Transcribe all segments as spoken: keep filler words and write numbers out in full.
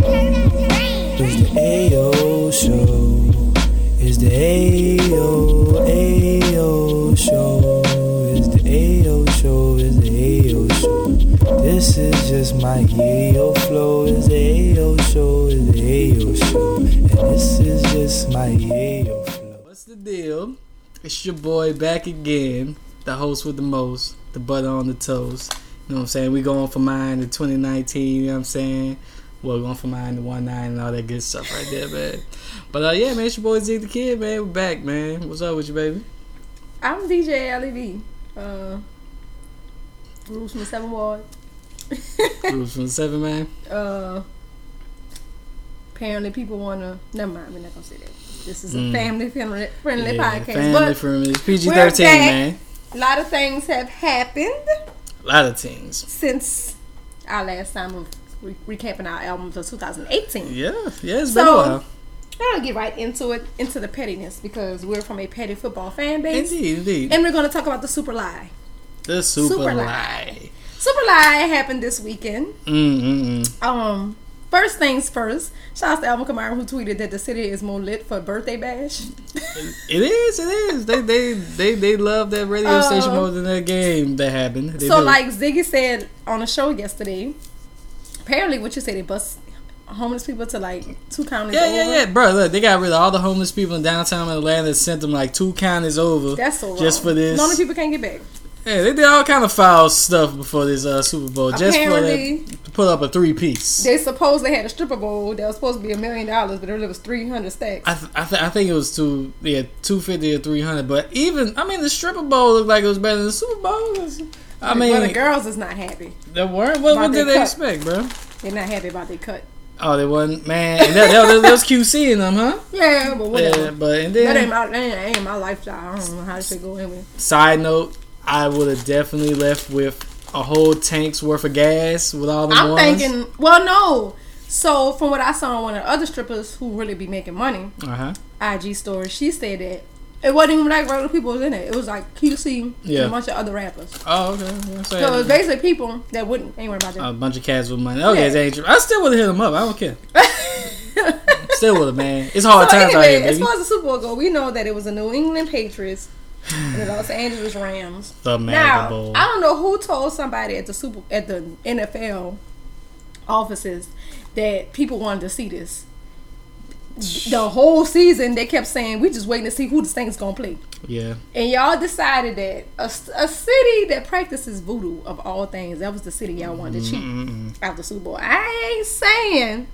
It's the Ayo Show. It's the Ayo, Ayo Show. It's the Ayo Show. It's the Ayo Show. This is just my Ayo flow. It's the Ayo Show. It's the Ayo Show. And this is just my Ayo flow. What's the deal? It's your boy back again. The host with the most. The butter on the toast. You know what I'm saying? We going for mine in twenty nineteen. You know what I'm saying? Well, going for mine in one nine and all that good stuff right there, man. But uh, yeah, man, it's your boy Zeke the Kid, man. We're back, man. What's up with you, baby? I'm D J L E V. Uh, Bruce from the Seven Ward. Bruce from the Seven, man. Uh, apparently, people wanna. Never mind, we're not gonna say that. This is a Mm. family friendly, friendly Yeah, podcast. family but friendly. It's P G we're thirteen, back. man. A lot of things have happened A lot of things. since our last time of re- recapping our album for two thousand eighteen. Yeah, yeah, it's So, been a while. I'm gonna get right into it, into the pettiness, because we're from a petty football fan base, Indeed, indeed. and we're gonna talk about the Super Lie. The super, Super lie. lie. Super Lie happened this weekend. Mm-mm-mm. Um, first things first. Shout out to Alvin Kamara, who tweeted that the city is more lit for a birthday bash. It is, it is. They they they they love that radio Uh, station more than that game that happened. They so, do. like Ziggy said on the show yesterday, apparently what you said, they bust homeless people to like two counties yeah, over. yeah, yeah, bro. Look, they got rid of all the homeless people in downtown Atlanta and sent them like two counties over. That's so wrong. Just for this. None of people can't get back. Yeah, they did all kind of foul stuff before this uh, Super Bowl, just for Apparently, that, to put up a three piece. They supposedly had a stripper bowl that was supposed to be a million dollars, but it really was three hundred stacks. I th- I, th- I think it was two yeah two fifty or three hundred, but even I mean the stripper bowl looked like it was better than the Super Bowl. I mean, well, the girls is not happy. they weren't. What, what About did their they cut. expect, bro? They're not happy about their cut. Oh, they wasn't, man. And that, that, that was Q C in them, huh? Yeah, but whatever. Yeah, but and That ain't then my, that ain't, ain't my lifestyle. I don't know how this shit go anyway. side note, I would have definitely left with a whole tank's worth of gas with all the I'm ones. thinking, well, no. So, from what I saw on one of the other strippers who really be making money, Uh huh. I G story, she said that it wasn't even like regular people was in it. It was like Q C Yeah. and a bunch of other rappers. Oh, okay. Yeah, so So, it was basically people that wouldn't, ain't worried about that. a bunch of cats with money. Okay, Yeah. it's ain't true. I still would have hit them up. I don't care. Still would have, man. It's hard So, times out anyway, here, as baby. far as the Super Bowl go, we know that it was the New England Patriots and the Los Angeles Rams. The Now, Mega Bowl. I don't know who told somebody at the Super at the N F L offices that people wanted to see this. The whole season, they kept saying, "We just waiting to see who the Saints gonna play." Yeah. And y'all decided that a, a city that practices voodoo of all things, that was the city y'all wanted to cheat Mm-mm. after Super Bowl. I ain't saying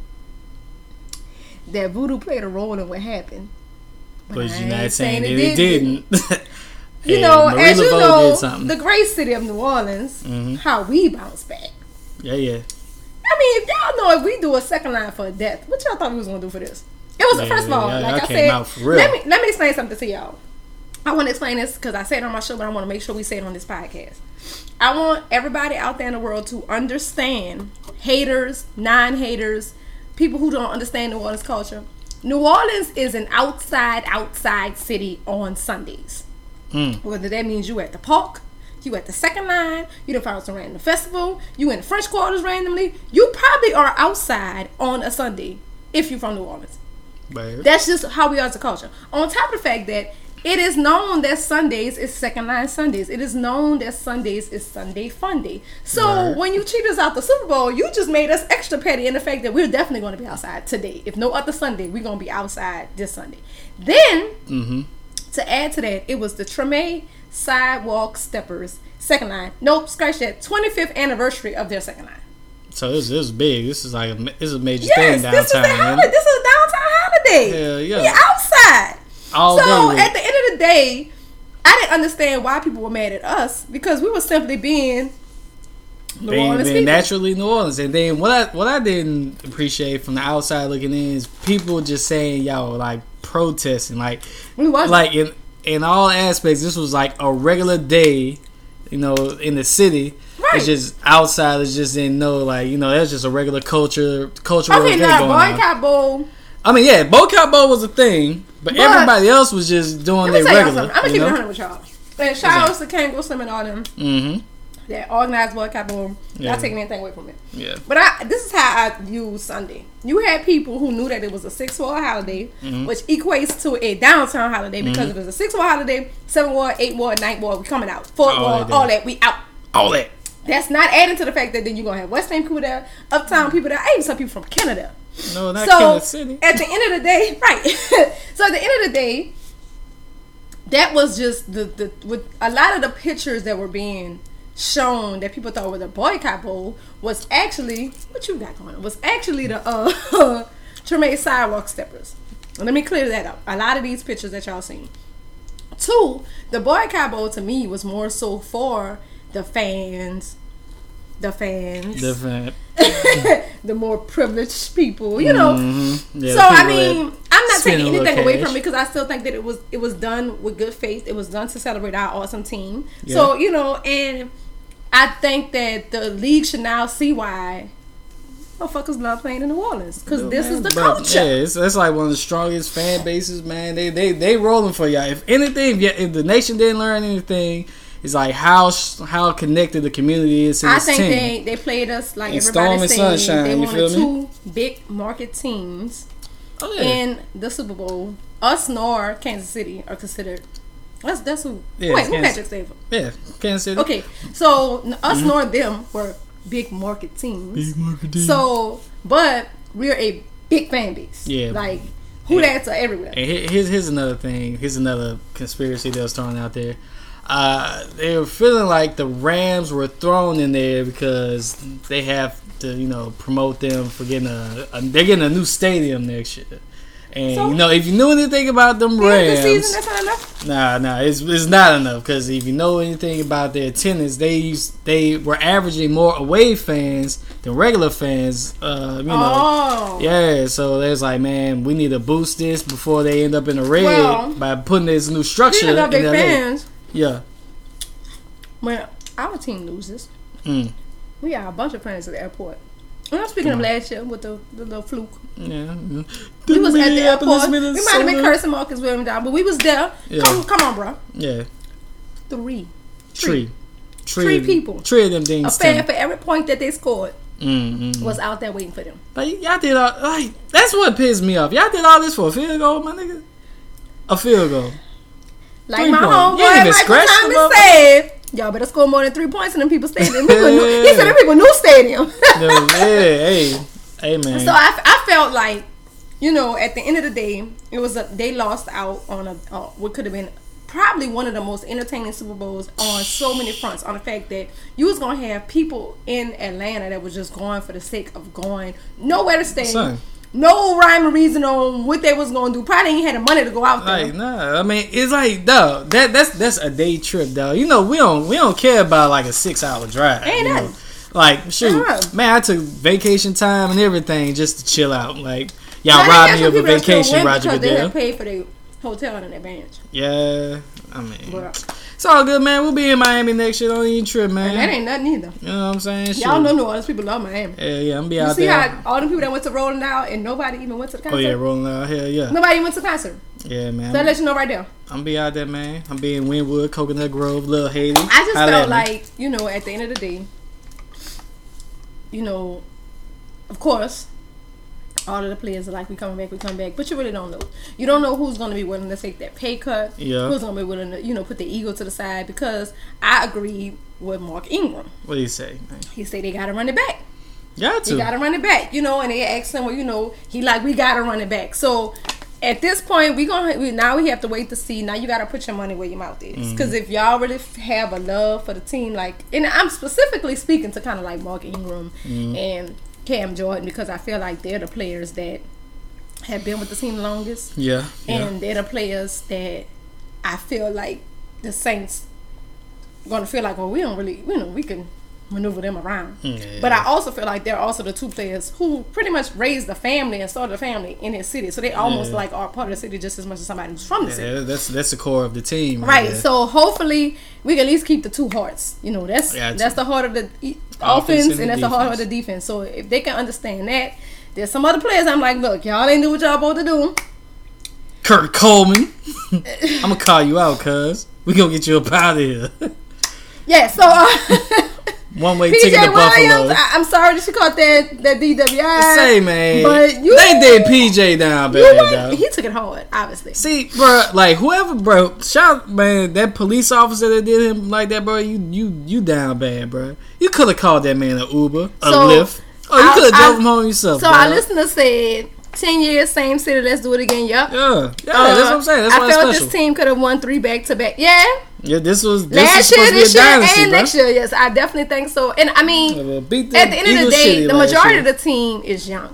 that voodoo played a role in what happened, But I you're ain't not saying that it it didn't. You And know, Marie as you Laveau know, did something. the great city of New Orleans, Mhm. how we bounce back. Yeah, yeah. I mean, if y'all know if we do a second line for a death, what y'all thought we was gonna do for this? It was Yeah, first of all, yeah, like y'all I came said, out for real. let me let me explain something to y'all. I want to explain this because I said it on my show, but I want to make sure we say it on this podcast. I want everybody out there in the world to understand, haters, non-haters, people who don't understand New Orleans culture. New Orleans is an outside, outside city on Sundays. Mm. Whether that means you at the park, you at the second line, you done found some random festival, you in the French Quarters randomly, you probably are outside on a Sunday if you're from New Orleans. But That's just how we are as a culture. On top of the fact that it is known that Sundays is second line Sundays. It is known that Sundays is Sunday fun day. So Right. when you cheat us out the Super Bowl, you just made us extra petty in the fact that we're definitely going to be outside today. If no other Sunday, we're going to be outside this Sunday. Then, mm-hmm. to add to that, it was the Treme Sidewalk Steppers second line. Nope, scratch that. twenty-fifth anniversary of their second line. So this, this is big. This is like a, this is a major Yes, thing downtown. this is a man. holiday. This is a downtown holiday. Hell yeah. We outside. All so day with at the end of the day, I didn't understand why people were mad at us because we were simply being New being, Orleans being people. naturally New Orleans. And then what I what I didn't appreciate from the outside looking in is people just saying y'all like protesting, like We wasn't. like in in all aspects. This was like a regular day, you know, in the city. Right. It's just outsiders just didn't know, like, you know, that's just a regular culture cultural Okay, thing now going on. boycott bowl. I mean, yeah, Boycott Bowl was a thing, but, But- everybody else was just doing Let me their tell y'all regular. something. I'm gonna you keep it know? one hundred with y'all. And shout outs to Kango Slim and all them. Mm-hmm. that organized boycott, boom, Yeah. not taking anything away from it. Yeah. But I, this is how I view Sunday. You had people who knew that it was a six war holiday, Mm-hmm. which equates to a downtown holiday because if it's a six war holiday, seven war, eight war, ninth war, we coming out. Fourth All war, that all day. that, we out. All that. That's not adding to the fact that then you're going to have West End people there, Uptown people there, even some people from Canada. No, not So Kansas City. at the end of the day, right. So at the end of the day, that was just the, the with a lot of the pictures that were being shown that people thought were the boycott bowl was actually what you got going on was actually the uh Tremaine sidewalk steppers. And let me clear that up. A lot of these pictures that y'all seen. Two, the boycott bowl to me was more so for the fans, the fans, Different. the more privileged people, you know. Mm-hmm. Yeah, So the I people mean, that I'm not spend taking a little anything away cash. from it because I still think that it was it was done with good faith. It was done to celebrate our awesome team. Yeah. So you know, and I think that the league should now see why motherfuckers love playing in New Orleans because Dude, this man, is the bro, culture. Yeah, it's, it's like one of the strongest fan bases, man. They they they rolling for y'all. If anything, if, y- if the nation didn't learn anything, it's like how sh- how connected the community is to I this think team. they, they played us like And Storm everybody and said. Sunshine, They you wanted feel me? two big market teams oh, yeah. in the Super Bowl. Us nor Kansas City are considered. That's that's who. Yeah, wait, who Kansas- Patrick stayed for? yeah, Kansas City. Okay, so n- us nor them were big market teams. Big market team. So, but we're a big fan base. Yeah. like who Yeah. that's are everywhere. And he- here's here's another thing. Here's another conspiracy that was thrown out there. Uh, they were feeling like the Rams were thrown in there because they have to, you know, promote them for getting a, a they're getting a new stadium next year. And So- you know, if you knew anything about them Yeah, this season, Rams, that's not enough. nah, nah, it's it's not enough because if you know anything about their attendance, they used, they were averaging more away fans than regular fans. Uh, you know. Oh, Yeah, so there's like, man, we need to boost this before they end up in the red Well, by putting this new structure speaking of in big L A. fans, Yeah. when our team loses, Mm. we got a bunch of friends at the airport. And I'm speaking of last year with the, the little fluke. Yeah. We was at the airport. We might have been Minnesota. cursing Marcus Williams down, but we was there. Yeah. Come, come on, bro. Yeah. Three. Tree. Tree. Three people. Three of them A things. fan for every point that they scored Mm, mm. was out there waiting for them. Like, y'all did all, like, that's what pissed me off. Y'all did all this for a field goal, my nigga? A field goal. Like Three my point. homeboy You ain't even Michael scratched Thomas them up. said, y'all better score more than three points in them people stadium. People knew- He said them people new stadium. No, yeah, hey. Hey, man. So I, I felt like, you know, at the end of the day, it was a, they lost out on a uh, what could have been probably one of the most entertaining Super Bowls on so many fronts. On the fact that you was gonna have people in Atlanta that was just going for the sake of going, nowhere to stay, Son. no rhyme or reason on what they was gonna do. Probably ain't had the money to go out there. Like, nah, I mean, it's like, dog, that that's that's a day trip, dog. You know, we don't we don't care about like a six hour drive. Ain't you nothing. know? Like, shoot, Uh-huh. man, I took vacation time and everything just to chill out. Like, y'all Now, they robbed got me some of a people that still vacation, went Roger because they Goodell. had paid for their hotel in advance. Yeah, I mean, But it's all good, man. We'll be in Miami next year. Don't even trip, man. and that ain't nothing either. You know what I'm saying? Y'all Shoot. know New Orleans people love Miami. Yeah, yeah, I'm be You out see there. how all the people that went to Rolling Out and nobody even went to the Oh concert? yeah, rolling out here, yeah, Nobody even went to the concert. yeah, man. So that lets you know right there. I'm be out there, man. I'm be in Wynwood, Coconut Grove, Little Haiti. I just Holla at felt me. like, you know, at the end of the day, you know, of course, all of the players are like, we coming back, we come back. But you really don't know. You don't know who's going to be willing to take that pay cut. Yeah. Who's going to be willing to, you know, put the ego to the side. Because I agree with Mark Ingram. What do you say, man? He said they got to run it back. Got They to. got to run it back, you know, and they asked him, well, you know, he like, we got to run it back. So at this point, we gonna we, now we have to wait to see. Now you got to put your money where your mouth is, because if y'all really f- have a love for the team, like, and I'm specifically speaking to kind of like Mark Ingram and Cam Jordan, because I feel like they're the players that have been with the team the longest, Yeah, yeah. and they're the players that I feel like the Saints gonna feel like, well, we don't really, you know, we can maneuver them around. Yeah. But I also feel like they're also the two players who pretty much raised the family and started a family in his city, so they almost Yeah. like are part of the city just as much as somebody who's from the city. Yeah, that's that's the core of the team, Right, there. so hopefully we can at least keep the two hearts. You know, that's Gotcha. that's the heart of the e- Offense offense, and and the that's the heart of defense. the defense. So if they can understand that, there's some other players I'm like, look, y'all ain't do what y'all supposed to do. Kurt Coleman. I'm gonna call you out, cuz we gonna get you up out of here. Yeah, so uh, One way P ticket J to Buffalo. Williams, I, I'm sorry that she caught that that D W I. Say, man, but you, they did P J down you bad, went- though. He took it hard, obviously. See, bro, like whoever, bro, shout, man, that police officer that did him like that, bro, you you you down bad, bro. You could have called that man an Uber, a So, Lyft, or you I- could have I- drove him home yourself. So bro. our listener said, ten years, same city, let's do it again. Yup. Yeah, yeah, that's what I'm saying. That's I why it's felt special. this team could have won three back to back. Yeah. Yeah, this was this Last was year, supposed this to be a year, dynasty, and bro. next year, yes, I definitely think so. And I mean, Yeah, well, beat the at the end of Eagles the day, shitty the last majority year. of the team is young.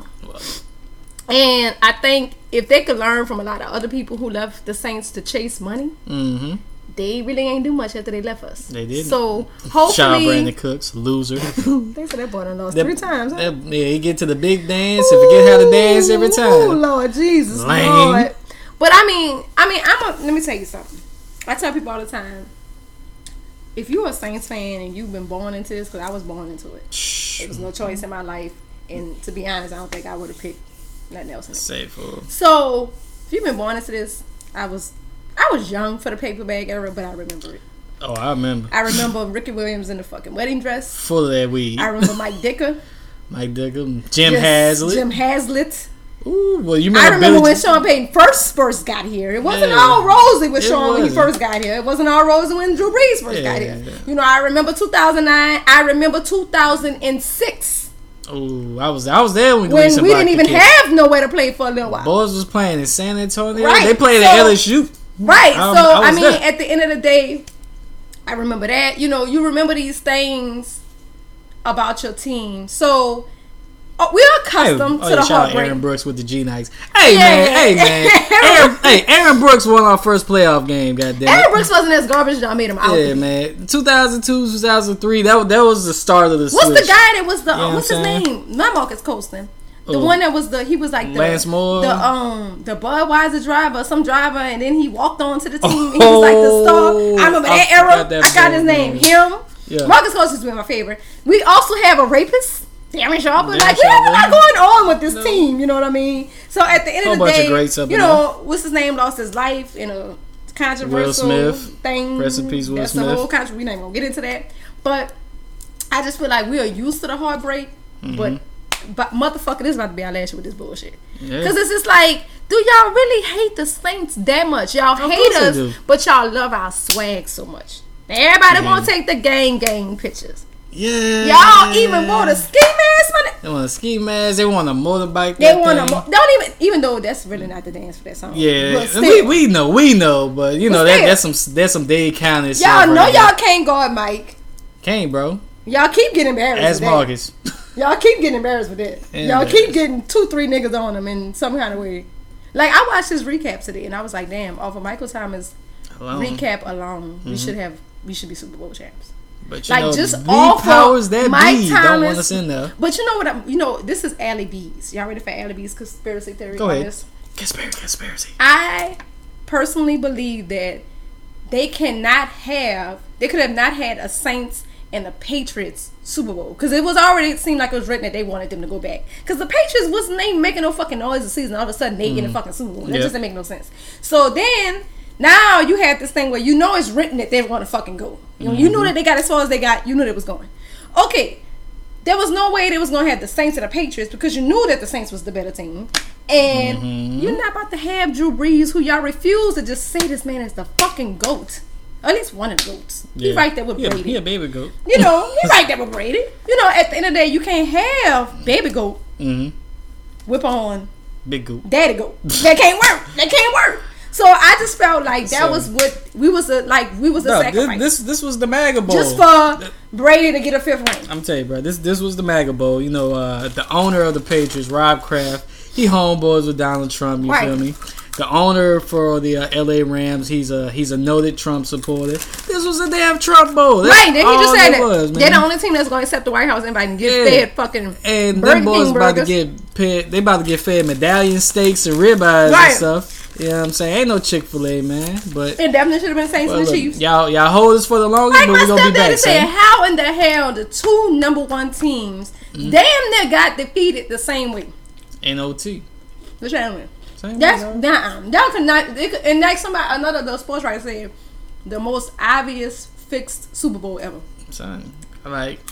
And I think if they could learn from a lot of other people who left the Saints to chase money, Mm-hmm. they really ain't do much after they left us. They didn't. So Shout out hopefully, Brandon Cooks, loser. they said that boy done lost That- three times. Huh? that- yeah, he get to the big dance and forget how to dance every Oh time. Lord Jesus, Lame. Lord. But I mean, I mean, I'm a, let me tell you something. I tell people all the time, if you're a Saints fan and you've been born into this, because I was born into it, there was no choice in my life, and to be honest, I don't think I would have picked nothing else. In it. Safe fool. So if you've been born into this, I was, I was young for the paper bag era, but I remember it. Oh, I remember. I remember Ricky Williams in the fucking wedding dress. Full of that weed. I remember Mike Dicker, Mike Dickham, Jim Yes, Haslett. Jim Haslett. Ooh, well, you I remember, remember Billy when J- Sean Payton first first got here. It wasn't Yeah. all rosy with It Sean when he wasn't. first got here. It wasn't all rosy when Drew Brees first got Yeah. here. You know, I remember two thousand nine. I remember two thousand six Oh, I was I was there when when Gleason we didn't Block even the kids. have nowhere to play for a little while. Boys was playing in San Antonio. Right, They played so- at L S U. Right. Um, so I I, was mean, there. at the end of the day, I remember that. You know, you remember these things about your team. So oh, we're accustomed oh, to yeah, the shout out heartbreak. Aaron Brooks with the G Nikes. Hey Yeah. man, hey man, Aaron, hey Aaron Brooks won our first playoff game. Goddamn. Aaron Brooks wasn't as garbage as I made him out. Yeah, to be. man. two thousand two, two thousand three. That that was the start of the What's switch. the guy that was the You know what's what his I'm saying? name? Not Marcus Colston. The Oh. one that was the he was like the Lance Moore? the um the Budweiser driver, some driver, and then he walked on to the team. and he was like the star. I remember I that era. forgot that I got his man's name. name. Him. Yeah. Marcus Colston's been my favorite. We also have a rapist, Darren Sharper. Darren Like we have a lot Sharper. going on with this No. team. You know what I mean? So at the end Whole of the bunch of day, greats up you in know what's his name lost his life in a controversial Will Smith. thing. Rest in peace, Will That's Smith. the whole country. We not even gonna get into that, but I just feel like we are used to the heartbreak, Mm-hmm. but but motherfucker, this is about to be our last year with this bullshit. Yeah. Cause it's just like, do y'all really hate the Saints that much? Y'all Of hate course they us, do. but y'all love our swag so much. Everybody Mhm. want to take the gang gang pictures. Yeah. Y'all even want a ski mask, money. They want a ski mask. They want a motorbike. They that want to thing. mo- don't even even though that's really not the dance for that song. Yeah, but we, still, we know, we know, but you But know that still. that's some that's some Dade County shit. y'all know right there. y'all can't guard Mike. Can't, bro. Y'all keep getting embarrassed. Ask with that. Marcus. Y'all keep getting embarrassed with that. And Y'all embarrassed. keep getting two, three niggas on them in some kind of way. Like I watched his recap today, and I was like, "Damn!" Off of Michael Thomas Alone. recap alone, we Mm-hmm. should have, we should be Super Bowl champs. But you Like know, just the off powers of that Mike be Thomas. don't want us in there. But you know what? I'm, you know, this is Allie B's. Y'all ready for Allie B's conspiracy theory? Go on ahead. this? Conspiracy, conspiracy. I personally believe that they cannot have, they could have not had a Saints and the Patriots Super Bowl, because it was already, it seemed like it was written that they wanted them to go back, because the Patriots wasn't even making no fucking noise this season. All of a sudden they get a fucking Super Bowl. That Yeah. just didn't make no sense. So then now you have this thing where you know it's written that they're going to fucking go. You know, you knew that they got as far as they got. You knew they was going. Okay, there was no way they was going to have the Saints and the Patriots, because you knew that the Saints was the better team. And Mm-hmm. you're not about to have Drew Brees, who y'all refuse to just say this man is the fucking GOAT. Or at least one of the GOATs. He right there with yeah, Brady. He a baby goat. You know, he right there with Brady. You know, at the end of the day, you can't have baby GOAT Mm-hmm. whip on Big goat. daddy GOAT. That can't work. That can't work. So I just felt like that So- was what we was a, like we was a Bro, sacrifice. this, this this was the MAGA Bowl. just for Brady to get a fifth ring. I'm telling you, bro. This this was the MAGA Bowl. You know, uh, the owner of the Patriots, Rob Kraft, he homeboys with Donald Trump. You Right. feel me? The owner for the uh, L A Rams, he's a he's a noted Trump supporter. This was a damn Trump Bowl. That's Right, then he all just said it that was, man. they're the only team that's going to accept the White House invite and get Yeah. fed fucking And Burger them boys King about to burgers. get paid, they about to get fed medallion steaks and ribeyes Right. and stuff. You know what I'm saying? Ain't no Chick-fil-A, man. But It definitely should have been Saints well, and the look, Chiefs. y'all y'all hold us for the longest, Like but my we're gonna be stepdaddy back, said, son. how in the hell the two number one teams Mm-hmm. damn near got defeated the same way? N O T. Which I don't know. Same That's way, nah. Y'all could not. They could, and like somebody, another the sports writer said, the most obvious fixed Super Bowl ever. son. Like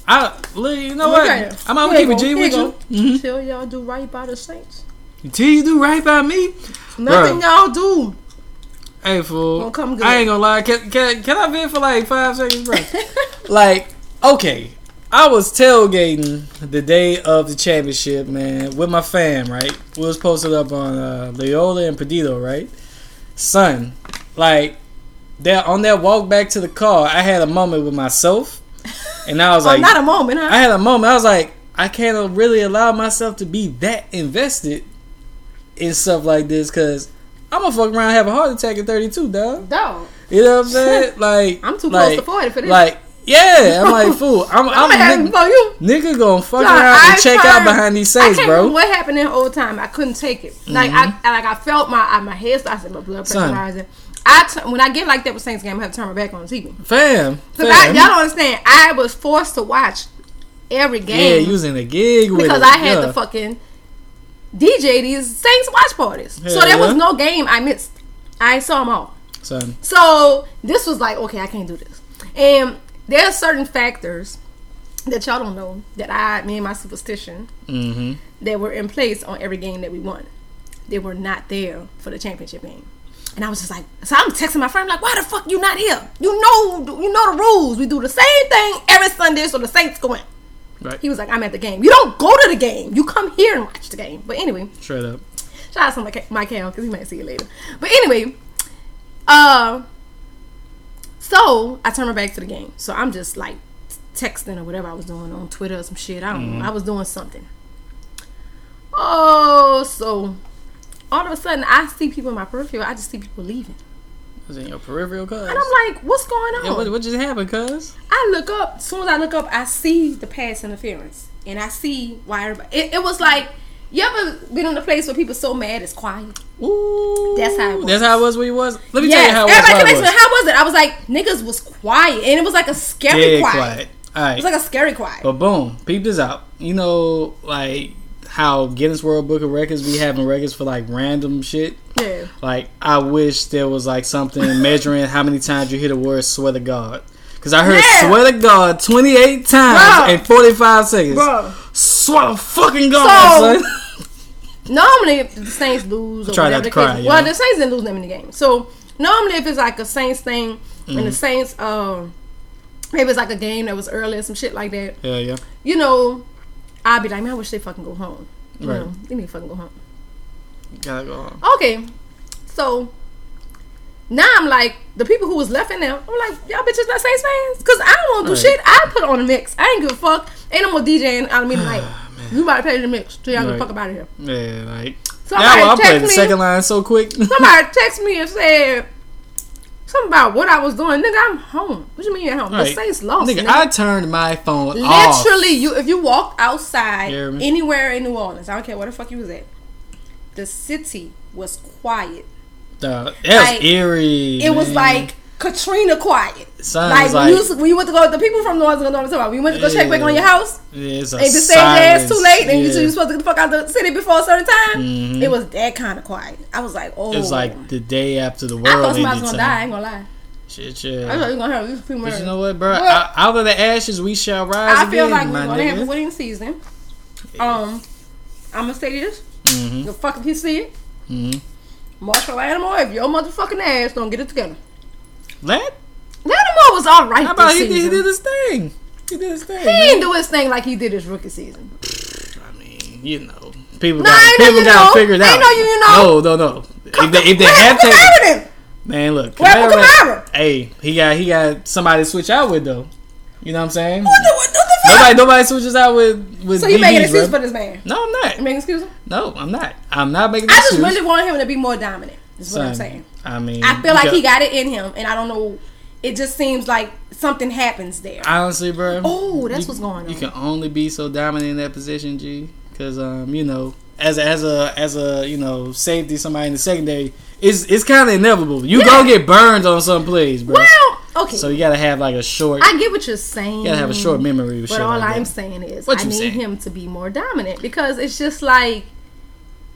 I look, you know Okay. what? I'm, I'm Here gonna keep you it go, G here with you you. go. Mm-hmm. Till y'all do right by the Saints. Till you do right by me. Nothing Bruh. y'all do. Hey fool, Won't come good. I ain't gonna lie. Can, can, can I vent for like five seconds, bro? Like, okay, I was tailgating the day of the championship, man, with my fam, right? We was posted up on uh, Loyola and Perdido, right? Son, like, that on that walk back to the car, I had a moment with myself, and I was Oh, like, not a moment, huh? I had a moment. I was like, I can't really allow myself to be that invested in stuff like this, because I'm gonna fuck around and have a heart attack at thirty-two, dog. Dog. You know what I'm saying? Like, I'm too like, close to forty for this. Like, yeah, I'm like, fool. I'm, I'm I'm, gonna have nigga, it for you. nigga gonna fuck Dog, around I and check tried- out behind these Saints, I can't bro. remember what happened in old time. I couldn't take it. Like Mm-hmm. I, I, like I felt my I, my head started, my blood pressure Son. rising. I t- when I get like that with Saints game, I have to turn my back on the T V. Fam, Cause fam. I, y'all don't understand. I was forced to watch every yeah, game you was in a gig with because it. I had yeah. to fucking D J these Saints watch parties. Hell so there was yeah. no game I missed. I saw them all. Son, So this was like, okay, I can't do this. And there are certain factors that y'all don't know that I, me and my superstition, mm-hmm. that were in place on every game that we won. They were not there for the championship game. And I was just like, so I'm texting my friend like, why the fuck you not here? You know, you know the rules. We do the same thing every Sunday so the Saints go in. Right. He was like, I'm at the game. You don't go to the game. You come here and watch the game. But anyway, Straight up. shout out to Mike, Mike Hale because he might see it later. But anyway, uh, so I turned my back to the game. So I'm just like texting or whatever I was doing on Twitter or some shit. I don't know. I was doing something. Oh, so all of a sudden I see people in my peripheral. I just see people leaving. Was in your peripheral, cuz? And I'm like, what's going on? Yeah, what, what just happened, cuz? I look up. As soon as I look up, I see the pass interference. And I see why everybody... It, it was like... You ever been in a place where people so mad it's quiet? Ooh. That's how it was. That's how it was where you was? Let me Yes. tell you how it was. Everybody How kept it asking was. me, how was it? I was like, niggas was quiet. And it was like a scary Dead quiet. quiet. All right. It was like a scary quiet. But boom, peep this out. You know, like how Guinness World Book of Records be having records for like random shit. Yeah. Like I wish there was like something measuring how many times you hear the word "swear to God." Because I heard Yeah. "swear to God" twenty-eight times Bro. in forty-five seconds. Bro. Swear to fucking God, So- son. Normally, if the Saints lose or Try not whatever to the cry, case, yeah. well, the Saints didn't lose them in the game. So normally, if it's like a Saints thing and Mm-hmm. the Saints, um, maybe it's like a game that was early or some shit like that. Yeah, yeah. You know, I'll be like, man, I wish they fucking go home. You Right. know, they need to fucking go home. Gotta go on. Okay, so now I'm like, the people who was left in there, I'm like, y'all bitches not Saints fans? Because I don't want to do Right. shit. I put on the mix. I ain't give a fuck. Ain't no more DJing out of me tonight. You about to pay the mix till y'all get the Right. fuck up out of here. Yeah, like Somebody now I'll play text the me. second line so quick. Somebody text me and said something about what I was doing. Nigga, I'm home. What you mean you're home? The Right. Saints lost. Nigga, Nigga, I turned my phone off. Literally, you if you walk outside You hear me? anywhere in New Orleans, I don't care where the fuck you was at, the city was quiet. Dog, that's Like, eerie. It was man. like Katrina quiet. Son, like, it's when, like- you, was- when you went to go, the people from New Orleans know what I'm talking about. When you went to go check back Yeah. on your house, Yeah, it's a and if it stayed there it's too silence. late, and you, Yeah. you supposed to get the fuck out the city before a certain time, Mhm. it was that kind of quiet. I was like, oh. It was like the day after the I world thought somebody was ended. gonna son. die. I ain't gonna lie. Shit, I yeah. thought you was gonna have these people But murdered. you know what, bro? But Out, out of the ashes, we shall rise I again, feel like we're my gonna have a nigga. winning season. Um, I'm gonna say this. Mm-hmm. The fuck if you see it, Mm-hmm. Marshall Lattimore, if your motherfucking ass don't get it together. Let? Lattimore was all right How about this he did, he season. did his thing? He did his thing. He didn't do his thing like he did his rookie season. I mean, you know, people No, got I know people you got know. figured I out. know you know. No, no, no. Come- If they, if they Where- have what's taken, happening? man, look, Where- Kamara- Kamara? hey, he got he got somebody to switch out with though. You know what I'm saying? What the, what the fuck? Nobody, nobody switches out with with. So you D making Bs, excuses bro. for this man? No, I'm You not. making excuses? No, I'm not. I'm not making I just excuses. really want him to be more dominant. Is what I'm Son, saying. I mean, I feel you like got- he got it in him, and I don't know. It just seems like something happens there. Honestly, bro. Oh, that's you- what's going on. You can only be so dominant in that position, G. Because um, you know, as a, as a as a you know safety, somebody in the secondary, it's it's kind of inevitable. You Yeah. gonna get burned on some plays, bro. Well, okay. So you gotta have like a short. I get what you're saying. You gotta have a short memory. With But shit all like I'm that. saying is, What I you need saying? him to be more dominant because it's just like I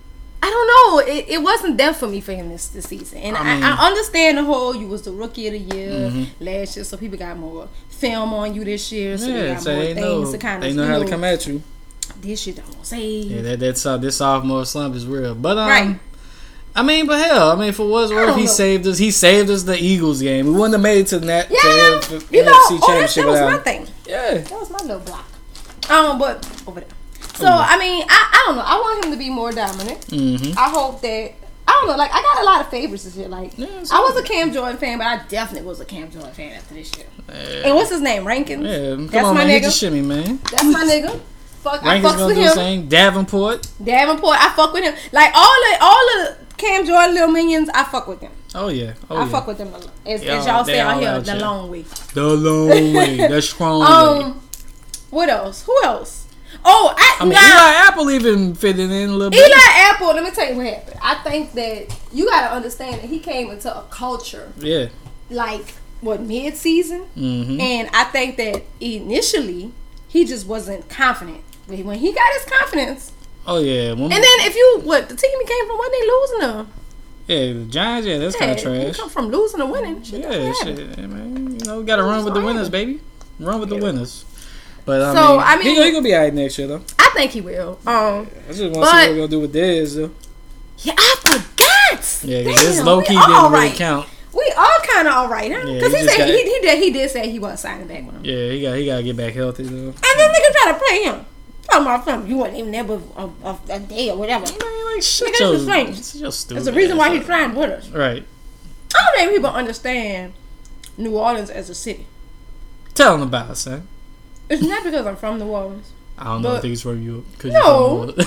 I don't know. It, it wasn't there for me for him this, this season. And I, I mean- I understand the whole, you was the rookie of the year Mm-hmm. last year, so people got more film on you this year, so they Yeah, got so more they things know, to kind they of, know you how know, to come at you. this shit don't say. Yeah, that that's uh, this sophomore slump is real. But um, Right. I mean, but hell, I mean, for what's I worth, don't he know. saved us. He saved us the Eagles game. We wouldn't have made it to that Yeah, to the you know, N F C oh, that, championship that was my without. thing. Yeah, That was my little block. Um, but over there. So Oh. I mean, I, I don't know. I want him to be more dominant. mm-hmm. I hope that I don't know. Like I got a lot of favorites this year. Like Yeah, it's I was a Cam Jordan fan, but I definitely was a Cam Jordan fan after this year. And what's his name? Rankins. Yeah, come That's on, my man, hit the nigga. shimmy, man. That's my nigga. Fuck, I Rankins fucks gonna with do the him. same. Davenport. Davenport, I fuck with him. Like all the all the Cam Jordan little minions, I fuck with them. Oh yeah, oh I yeah. fuck with them a lot. As, Y'all- as y'all they say out all here, out the here. long way. The long way, the strong way. Um, what else? Who else? Oh, I, I mean, nah, Eli Apple even fitting in a little bit. Eli Apple. Let me tell you what happened. I think that you got to understand that he came into a culture Yeah. like what mid season, Mm-hmm. and I think that initially he just wasn't confident. But when he got his confidence, Oh yeah. When, and then if you what the team he came from, when they losing them, yeah, the Giants. Yeah, that's yeah, kind of you trash. come from losing to winning. Shit, Yeah, that's shit, shit. yeah, man. You know, we gotta run with the Sorry. winners, baby. Run with the winners. But I So, mean, I mean- he, he gonna be alright next year though. I think he will. Um, I just want to But- see what we're gonna do with Dez though. yeah, I forgot. Yeah, because his Damn, low we key all didn't really right. count. We all kind of all right, huh? Yeah, Because he he, just said got- he, he did he did say he wasn't signing back with him. Yeah, he got he gotta get back healthy though. And then nigga try to play him. Talking about something you wasn't even there but a, a, a day or whatever. Man, like shit, Nigga, your, this is strange. shut your stupid There's a reason why ass he's up. trying with us. Right. I don't think people understand New Orleans as a city. Tell him about it, son. It's not because I'm from New Orleans. I don't know. But- I think it's from you. Cause No. you're from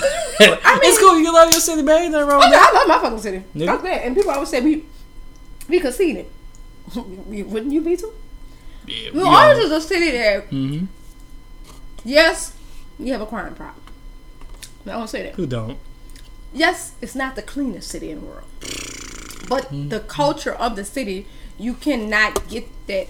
I mean- it's cool. You love your city, man. Ain't nothing wrong Oh, with yeah, that. I love my fucking city. Nigga. Fuck that. And people always say we we conceded. Wouldn't you be too? Yeah, New Orleans is a city that, Mm-hmm. yes, you have a crime problem. I won't say that. Who don't? Yes, it's not the cleanest city in the world, but the culture of the city, you cannot get that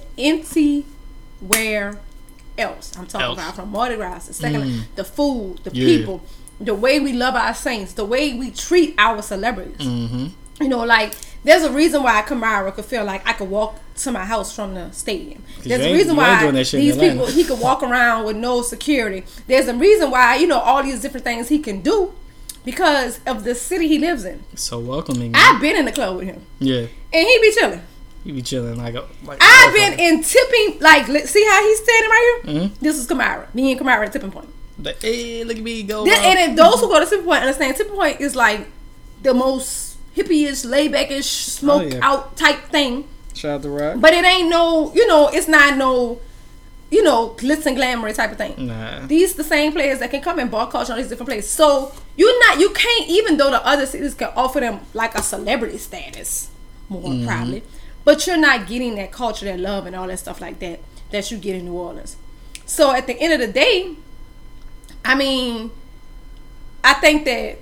anywhere else. I'm talking Else. about from Mardi Gras, the second, Mm. the food, the Yeah. people, the way we love our saints, the way we treat our celebrities. Mm-hmm. You know, like there's a reason why Kamara could feel like I could walk to my house from the stadium. There's you a ain't- reason you ain't why doing that shit in these Atlanta. people he could walk around with no security. There's a reason why, you know, all these different things he can do because of the city he lives in. So welcoming. I've been in the club with him, Yeah. and he be chilling. You be chilling like a like. I've been in tipping, like, li- see how he's standing right here? Mm-hmm. This is Kamara. Me and Kamara at tipping point. Like, hey, look at me go. This, bro. and if those who go to tipping point understand, tipping point is like the most hippie-ish, laid-back-ish, smoke Oh, yeah. out type thing. Shout out to Rock. But it ain't no, you know, it's not no, you know, glitz and glamour type of thing. Nah. These the same players that can come and ball culture on these different places. So you not, you can't, even though the other cities can offer them like a celebrity status, more Mm-hmm. probably, but you're not getting that culture, that love, and all that stuff like that that you get in New Orleans. So at the end of the day, I mean, I think that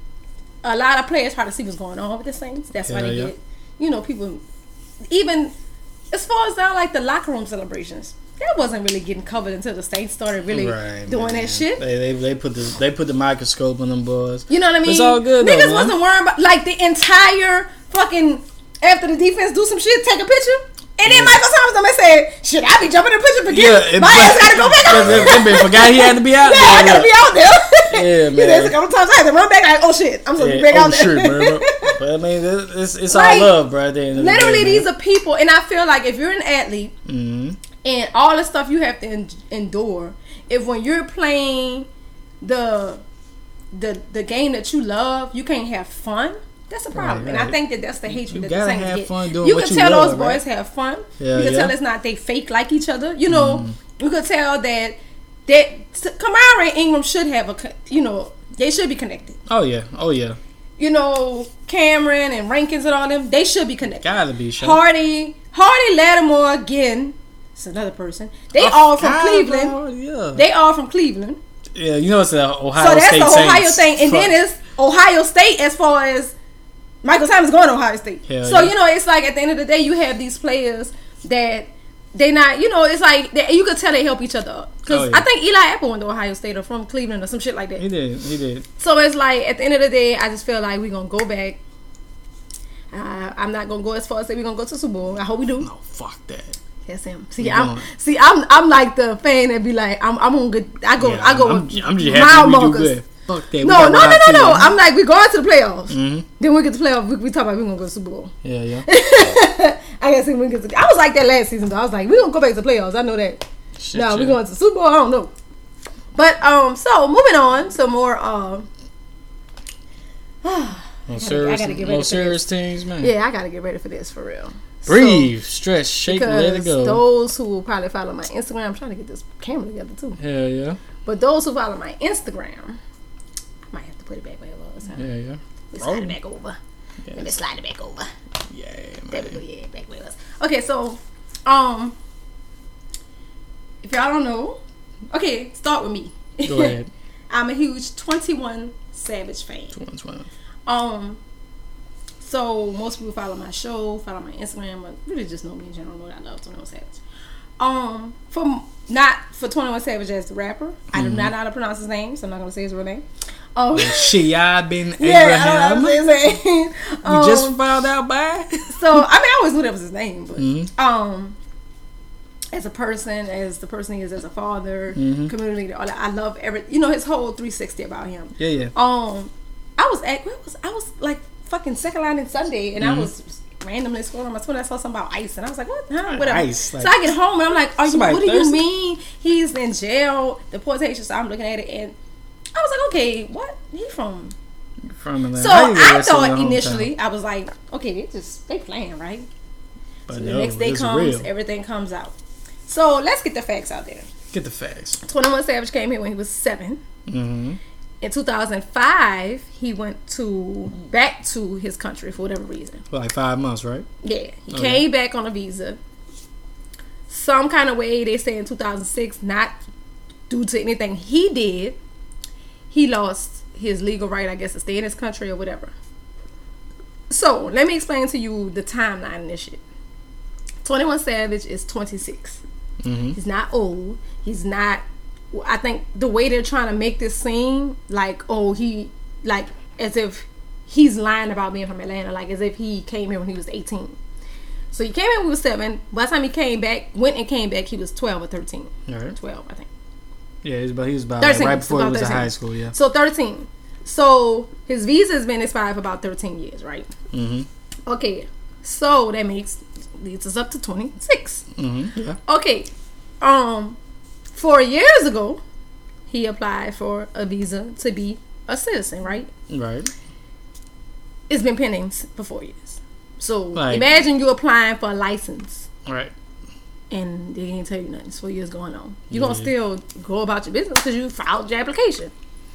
a lot of players try to see what's going on with the Saints. That's why Hell they yeah. get, you know, people, even as far as now, like the locker room celebrations, that wasn't really getting covered until the Saints started really Right, doing man. that shit. They, they they put the they put the microscope on them boys. You know what I mean? It's all good though, Niggas man. wasn't worrying about, like, the entire fucking, after the defense do some shit, take a picture. And then Michael Thomas them said, shit, I be jumping in the picture for Yeah, My ass gotta go back out. That man forgot he had to be out Yeah, I there. gotta be out there. Yeah, You know, man. it's a couple times I had to run back like, oh shit, I'm supposed to be back oh, out there. shit, man. But, but I mean, it's it's all Like, love, bro. At the end of the Literally, day, these are people, and I feel like if you're an athlete Mm-hmm. and all the stuff you have to en- endure, if when you're playing the the the game that you love, you can't have fun. That's a problem, Right, and I right. think that that's the hatred You that the gotta Saints have get. fun doing you what can you tell love, those right? boys have fun. Yeah, you can yeah. tell it's not they fake like each other. You know, Mm. you could tell that that Kamara and Ingram should have a co- you know they should be connected. Oh yeah, oh yeah. You know, Cameron and Rankins and all them, they should be connected. Gotta be sure. Hardy, Hardy, Lattimore again. It's another person. They Oh, all from God, Cleveland. bro, yeah. They all from Cleveland. yeah, you know it's the Ohio So that's State the Ohio Saints. thing, and Fuck. then it's Ohio State as far as Michael Thomas going to Ohio State. Hell so yeah. you know, it's like at the end of the day, you have these players that they not, you know, it's like they, you could tell they help each other up. Because Oh, yeah. I think Eli Apple went to Ohio State or from Cleveland or some shit like that. He did. He did. So it's like at the end of the day, I just feel like we're gonna go back. Uh, I'm not gonna go as far as say we're gonna go to the Super Bowl. I hope we do. No, fuck that. Yes, him. See, We I'm going. see, I'm I'm like the fan that be like, I'm I'm gonna get. I go, Yeah, I go. I'm, with I'm just mile happy we do markers. good. Fuck that. We No, got no, one no, out no, no. too. I'm like, we going to the playoffs. Mm-hmm. Then we get to playoffs. We, we talk about we gonna go to the Super Bowl. Yeah, yeah. I guess we get to. I was like that last season though. I was like, we gonna go back to the playoffs. I know that. Shit, No, shit. we going to the Super Bowl. I don't know. But um, so moving on to more um. More I serious, gotta get ready more for serious things, man. Yeah, I gotta get ready for this for real. Breathe, So, stretch, shake, because let it go. those who will probably follow my Instagram, I'm trying to get this camera together too. Hell yeah. But those who follow my Instagram, I might have to put it back where it was. Huh? Yeah, yeah. Let me slide it back over. Yes. Let me slide it back over. Yeah, There we go. man. Yeah, back where it was. Okay, so um, if y'all don't know, okay, start with me. Go ahead. I'm a huge twenty-one Savage fan. twenty twenty. Um, so most people follow my show, follow my Instagram, but really just know me in general. Know that I love twenty-one Savage. Um, for not for twenty-one Savage as the rapper, I do not know how to pronounce his name, so I'm not gonna say his real name. Um, Shia bin yeah, I don't Abraham. know how to say his name. You Um, just found out by? so I mean, I always knew that was his name, but Mhm. um, as a person, as the person he is as a father, Mhm. community leader, all that, I love every, you know, his whole three sixty about him. Yeah, yeah. Um, I was at, where was I was like fucking second line in Sunday, and I Mhm. was randomly scrolling on my Twitter. I saw something about ICE, and I was like, what? Huh? Whatever. ICE, like- so I get home and I'm like, are you? Somebody What do thirsty? you mean he's in jail? Deportation. So I'm looking at it, and I was like, okay, what? He from? From Atlanta. So How you get I arrested in thought your hometown? initially, I was like, okay, they just they playing, right? But So the no, next day it's comes, real. everything comes out. So let's get the facts out there. Get the facts. twenty-one Savage came here when he was seven. Mm-hmm. In two thousand five, he went to back to his country for whatever reason. For like five months, right? Yeah, he Oh, came back on a visa. Some kind of way, they say in two thousand six, not due to anything he did, he lost his legal right, I guess, to stay in his country or whatever. So, let me explain to you the timeline in this shit. twenty-one Savage is twenty-six. Mm-hmm. He's not old. He's not. I think the way they're trying to make this seem like, oh, he, like, as if he's lying about being from Atlanta, like as if he came here when he was eighteen. So he came in when he was seven. By the time he came back, went and came back, he was twelve or thirteen. All right. twelve, I think. Yeah, he's, but he was about thirteen. like, right before he About was in thirteen. high school. Yeah. So thirteen. So his visa has been expired for about thirteen years, right? Mm-hmm. Okay. So that makes leads us up to twenty-six. Mm-hmm. Yeah. Okay. Um, four years ago, he applied for a visa to be a citizen, right? Right. It's been pending s- for four years. So Like- imagine you applying for a license Right. and they ain't tell you nothing. It's four years going on. You're gonna Yeah. still go about your business because you filed your application.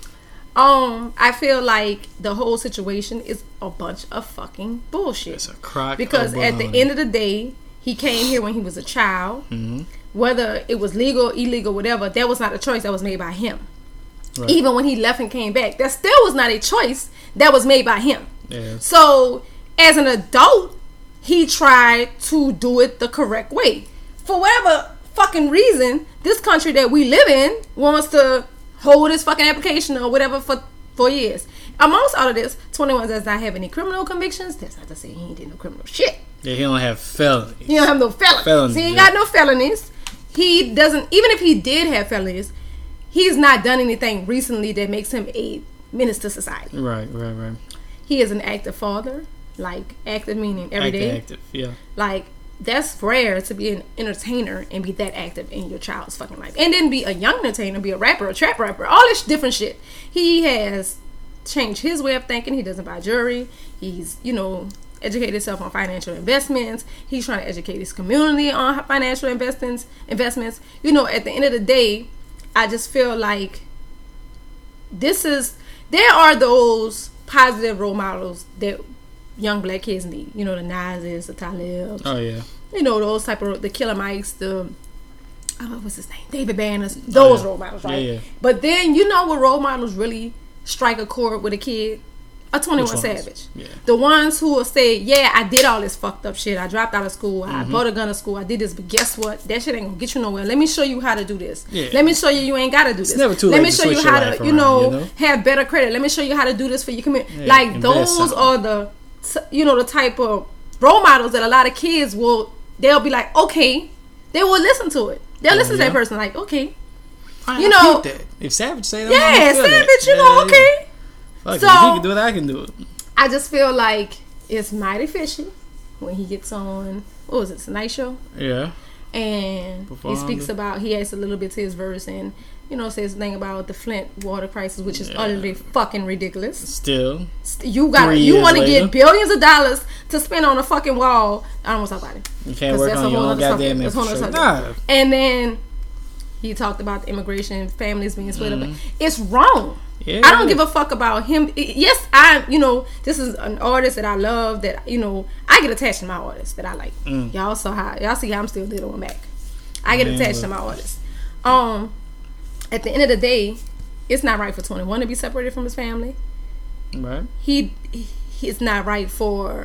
Um, I feel like the whole situation is a bunch of fucking bullshit. It's a crock. Because of at the baloney. end of the day, he came here when he was a child. Mhm. Whether it was legal, illegal, whatever, that was not a choice that was made by him. Right. Even when he left and came back, that still was not a choice that was made by him. Yeah. So, as an adult, he tried to do it the correct way. For whatever fucking reason, this country that we live in wants to hold his fucking application or whatever for four years. Amongst all of this, twenty-one does not have any criminal convictions. That's not to say he ain't did no criminal shit. Yeah, he don't have felonies. He don't have no felonies. Felonies, he ain't yeah. got no felonies. He doesn't, even if he did have felonies, he's not done anything recently that makes him a menace to society. Right, right, right. He is an active father, like active meaning every Active, day. active, yeah. Like, that's rare to be an entertainer and be that active in your child's fucking life. And then be a young entertainer, be a rapper, a trap rapper, all this different shit. He has changed his way of thinking. He doesn't buy jewelry. He's, you know, educated himself on financial investments. He's trying to educate his community on financial investments. Investments. You know, at the end of the day, I just feel like this is, there are those positive role models that young black kids need. You know, the Nas's, the Talibs. Oh yeah. You know, those type of, the Killer Mikes, the, oh, what's his name? David Banners. Those yeah. role models, Yeah, right? yeah. But then, you know what role models really strike a chord with a kid? A twenty-one Savage. Yeah. The ones who will say, yeah, I did all this fucked up shit. I dropped out of school. Mm-hmm. I bought a gun to school. I did this. But guess what? That shit ain't gonna get you nowhere. Let me show you how to do this. Yeah. Let me show you you ain't gotta do this. It's never too Let late me to show you switch how your to, life you know, around, you know, have better credit. Let me show you how to do this for your community. Yeah, like, those something. are the, you know, the type of role models that a lot of kids will, they'll be like, okay. They will listen to it. They'll listen yeah. to that person like, okay. I you know. That. If Savage say that, yeah, Savage, that. you know, yeah, okay. Yeah. So, if he can do it, I can do it. I just feel like it's mighty fishy when he gets on, what was it, Tonight Show? Yeah. And Performed. He speaks about, he adds a little bit to his verse and, you know, says thing about the Flint water crisis, which is yeah. utterly fucking ridiculous. Still. You got you want to get billions of dollars to spend on a fucking wall. I don't want to talk about it. You can't work on your own goddamn infrastructure. Nah. And then he talked about the immigration, families being split mm-hmm. up. It's wrong. Yeah. I don't give a fuck about him. Yes, I, you know, this is an artist that I love, that, you know, I get attached to my artists that I like. Mm. Y'all saw how, y'all see how I'm still little with Mac. I get Man, attached look. to my artists. Um, at the end of the day, it's not right for twenty-one to be separated from his family. Right. He, he it's not right for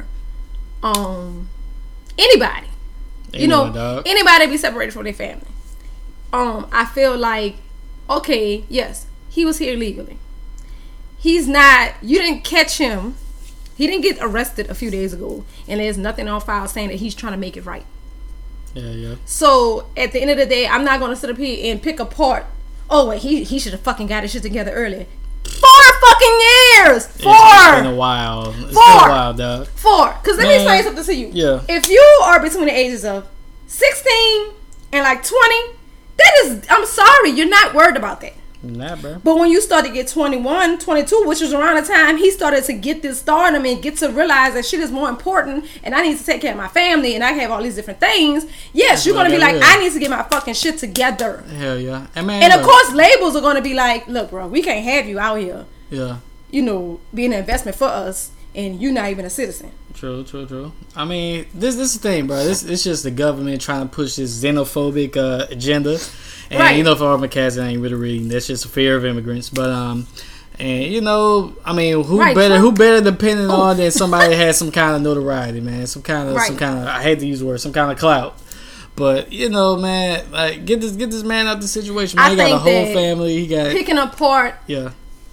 um anybody. Anyone, you know, dog. Anybody be separated from their family. Um, I feel like, okay, yes, he was here legally. He's not, you didn't catch him. He didn't get arrested a few days ago, and there's nothing on file saying that he's trying to make it right. Yeah, yeah. So at the end of the day, I'm not gonna sit up here and pick apart. Oh, wait, he he should have fucking got his shit together earlier. Four fucking years. Four. It's been a while. It's Four. been a while, dog. Four. Because let Man. me explain something to you. Yeah. If you are between the ages of sixteen and like twenty, that is, I'm sorry, you're not worried about that. Nah, bro. But when you start to get twenty-one, twenty-two, which was around the time he started to get this stardom and get to realize that shit is more important and I need to take care of my family and I have all these different things, yes, That's you're going to be like, real. I need to get my fucking shit together. Hell yeah. And, man, and of look. course, labels are going to be like, look, bro, we can't have you out here, yeah, you know, being an investment for us and you're not even a citizen. True, true, true. I mean, this this is the thing, bro. This it's just the government trying to push this xenophobic uh, agenda. And right. you know, for our cats, I ain't really reading. That's just a fear of immigrants. But um, and you know, I mean, who right, better? Trump. Who better depending oh. on than somebody that has some kind of notoriety, man? Some kind of, right. some kind of. I hate to use the word, some kind of clout. But you know, man, like get this, get this man out the situation. Man, I he got a whole family. He got picking apart. Yeah.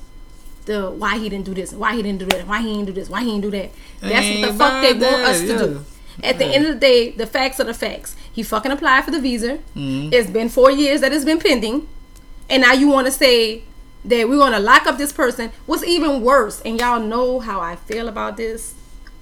The why he didn't do this, why he didn't do that, why he didn't do this, why he didn't do that. That's what the fuck they want us to yeah. do. At the yeah. end of the day, the facts are the facts. He fucking applied for the visa. Mm-hmm. It's been four years that it's been pending. And now you want to say that we're going to lock up this person. What's even worse, and y'all know how I feel about this.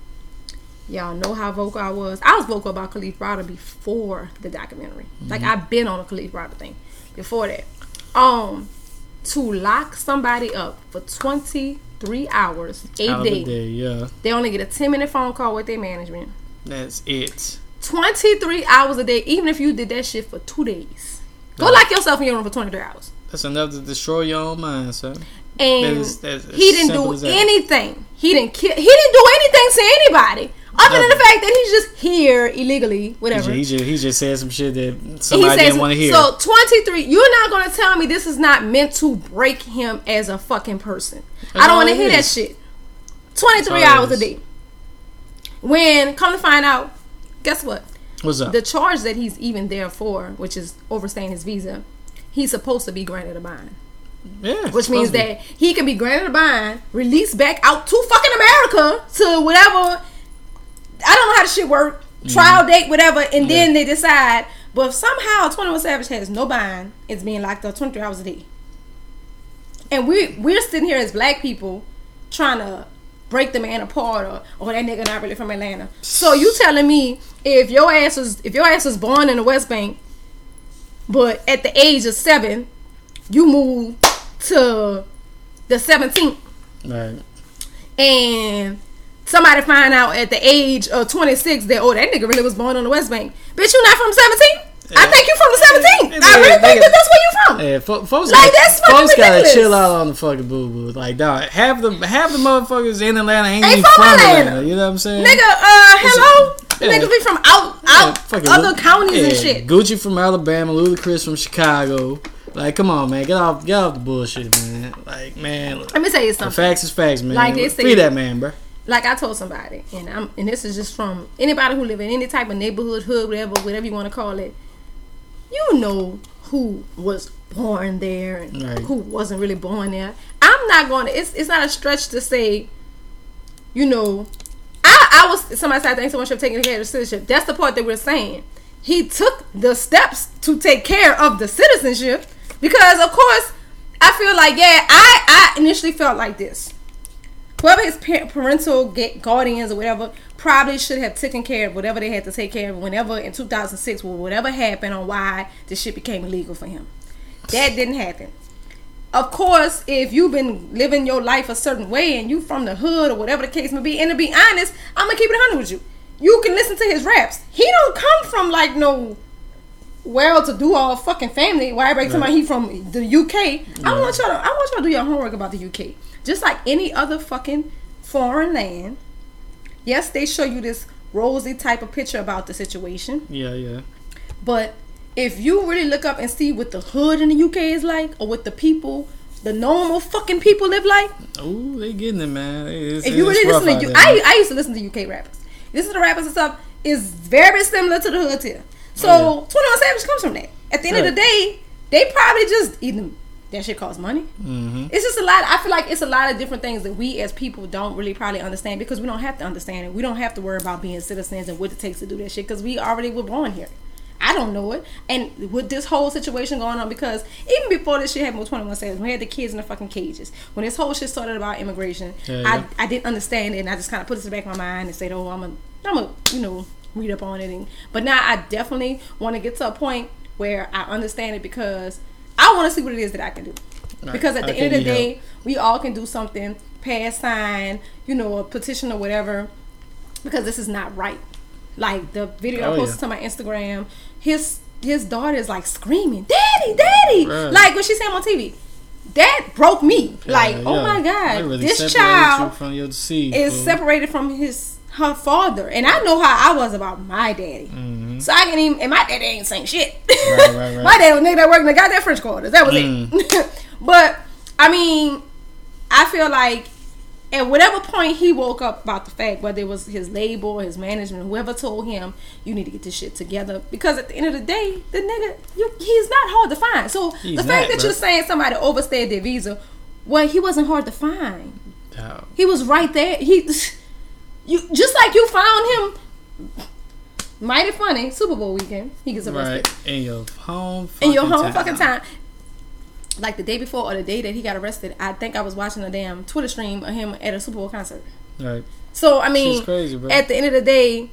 Y'all know how vocal I was. I was vocal about Kalief Browder before the documentary. Mm-hmm. Like, I've been on a Kalief Browder thing before that. Um, to lock somebody up for twenty-three hours, eight days. Day, yeah. They only get a ten minute phone call with their management. That's it. twenty-three hours a day, even if you did that shit for two days. Go yeah. lock yourself in your room for twenty-three hours. That's enough to destroy your own mind, son. And that is, that is he didn't do anything. He didn't kill. He didn't do anything to anybody. Other than the fact that he's just here illegally, whatever. He just, he just, he just said some shit that somebody didn't want to hear. So twenty-three, you're not going to tell me this is not meant to break him as a fucking person. That's I don't want to hear is. that shit. twenty-three hours a day. When, come to find out, guess what? What's up? The charge that he's even there for, which is overstaying his visa, he's supposed to be granted a bond. Yeah, which means that he can be granted a bond, released back out to fucking America to whatever. I don't know how the shit work. Mm. Trial date, whatever, and yeah. then they decide. But if somehow twenty-one Savage has no bond, it's being locked up twenty-three hours a day. And we we're sitting here as black people trying to break the man apart, or oh, that nigga not really from Atlanta. So you telling me if your ass was if your ass was born in the West Bank, but at the age of seven, you moved to the seventeenth, right? And somebody find out at the age of twenty-six that, oh, that nigga really was born on the West Bank. Bitch, you not from seventeen? Yeah. I think you from the seventeenth. Yeah, I really think that that's where you from. Yeah, fo- folks, like, got, that's folks gotta chill out on the fucking boo boo. Like, dog, half the half the motherfuckers in Atlanta ain't, ain't even from Atlanta. Atlanta. You know what I'm saying? Nigga, uh, hello. Yeah. Niggas be from out, out, yeah, other Lu- counties yeah. and shit. Gucci from Alabama, Ludacris from Chicago. Like, come on, man, get off, get off the bullshit, man. Like, man, Let me tell you something. the facts is facts, man. Like they say- free that man, bro. Like I told somebody, and I'm and this is just from anybody who live in any type of neighborhood, hood, whatever, whatever you want to call it. You know who was born there and Right. who wasn't really born there. I'm not going to. It's it's not a stretch to say, you know, I I was somebody said thanks so much for taking care of the citizenship. That's the part that we're saying. He took the steps to take care of the citizenship because, of course, I feel like yeah, I I initially felt like this. Whoever his parental guardians or whatever probably should have taken care of whatever they had to take care of whenever in two thousand six, or whatever happened on why this shit became illegal for him. That didn't happen. Of course, if you've been living your life a certain way and you from the hood or whatever the case may be, and to be honest, I'm gonna keep it one hundred with you. You can listen to his raps. He don't come from like no well-to-do all fucking family. Why everybody talking about he from the U K? I want y'all to, I want y'all to do your homework about the U K. Just like any other fucking foreign land. Yes, they show you this rosy type of picture about the situation. Yeah, yeah. But if you really look up and see what the hood in the U K is like, or what the people, the normal fucking people live like. Oh, they getting it, man. It's, If you it's really rough listen to out you, there, man. I, I used to listen to U K rappers. Listen to the rappers and stuff is very similar to the hood here. So Oh, yeah. twenty-one Savage comes from that. At the end of the day, they probably just either that shit costs money. Mm-hmm. It's just a lot. I feel like it's a lot of different things that we as people don't really probably understand because we don't have to understand it. We don't have to worry about being citizens and what it takes to do that shit because we already were born here. I don't know it. And with this whole situation going on, because even before this shit happened with twenty-one Savage, we had the kids in the fucking cages. When this whole shit started about immigration, Yeah, yeah. I I didn't understand it, and I just kind of put it in the back of my mind and said, oh, I'm a, I'm a, you know, read up on it. And, but now I definitely want to get to a point where I understand it because I want to see what it is that I can do. Right. Because at the I end of the think you day, we all can do something, pass sign, you know, a petition or whatever, because this is not right. Like the video Oh, I posted yeah. to my Instagram, his his daughter is like screaming, "Daddy, Daddy!" Right. Like when she said on T V. That broke me. Yeah, like, yeah. oh my They God, really this separate child you from your seed, is fool. separated from his her father, and I know how I was about my daddy. Mm-hmm. So I can even, and my daddy ain't saying shit. Right, right, right. My dad was a nigga that worked in the goddamn French quarters. That was Mm. it. But I mean, I feel like at whatever point he woke up about the fact, whether it was his label or his management, whoever told him you need to get this shit together, because at the end of the day, the nigga, you, he's not hard to find. So He's the fact not, that bro. you're saying somebody overstayed their visa, well, he wasn't hard to find. Dog. He was right there. He, you just like you found him. Mighty funny Super Bowl weekend. He gets arrested Right in your home. in your fucking home town. fucking time. Like the day before or the day that he got arrested, I think I was watching a damn Twitter stream of him at a Super Bowl concert. Right. So I mean, Shit's crazy, bro. at the end of the day,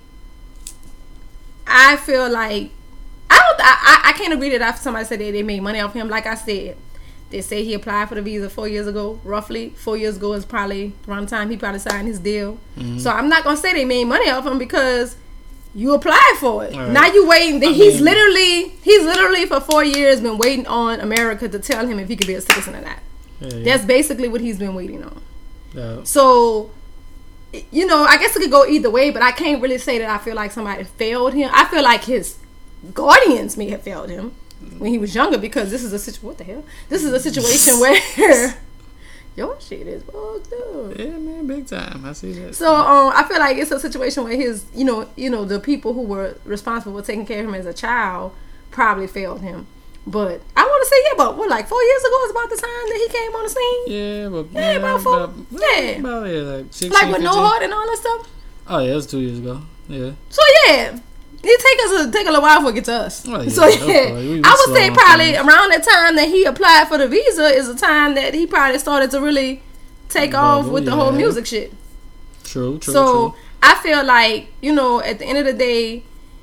I feel like I don't. I, I can't agree that after somebody said that they made money off him. Like I said, they say he applied for the visa four years ago. Roughly four years ago is probably around the time he probably signed his deal. Mm-hmm. So I'm not gonna say they made money off him because you applied for it. Right. Now you waiting. I He's mean- literally he's literally for four years been waiting on America to tell him if he could be a citizen or not. Yeah, yeah. That's basically what he's been waiting on. Dog. So, you know, I guess it could go either way, but I can't really say that I feel like somebody failed him. I feel like his guardians may have failed him when he was younger because this is a situation. What the hell? This is a situation where your shit is fucked up. Yeah, man, big time. I see that. So, um, I feel like it's a situation where his, you know, you know, the people who were responsible for taking care of him as a child probably failed him. But I want to say, yeah, but what, like four years ago is about the time that he came on the scene? Yeah, but Yeah, about four- about, yeah. about yeah, like sixteen, Like with no fifteen. heart and all that stuff? Oh yeah, it was two years ago. Yeah, So yeah, it take us a take a little while before it get to us. Oh, yeah, so of yeah, course. We- we I would slow say on probably things. around the time that he applied for the visa is the time that he probably started to really take off Bubble, with the whole yeah. music shit. true, true, so true. I feel like, you know, at the end of the day,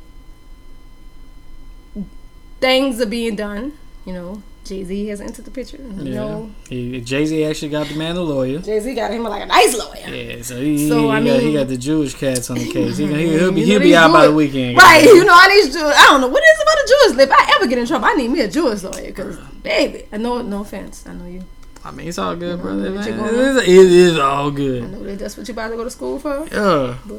things are being done. You know, Jay-Z has entered the picture. You Yeah, know, he, Jay-Z actually got the man a lawyer. Jay-Z got him like a nice lawyer. Yeah, so he, So, he, I he got, he mean- got the Jewish cats on the case. He, he, he'll be, You he'll know, be these out by the Jewish- weekend. Right, goddamn. you know, all these Jews. I don't know what is about a Jewish lip. If I ever get in trouble, I need me a Jewish lawyer. Because, baby, I know, no offense. I know you. I mean, it's all good, You know, brother. what Man. you It going is, it is all I good. know that that's what you about to go to school for. Yeah. But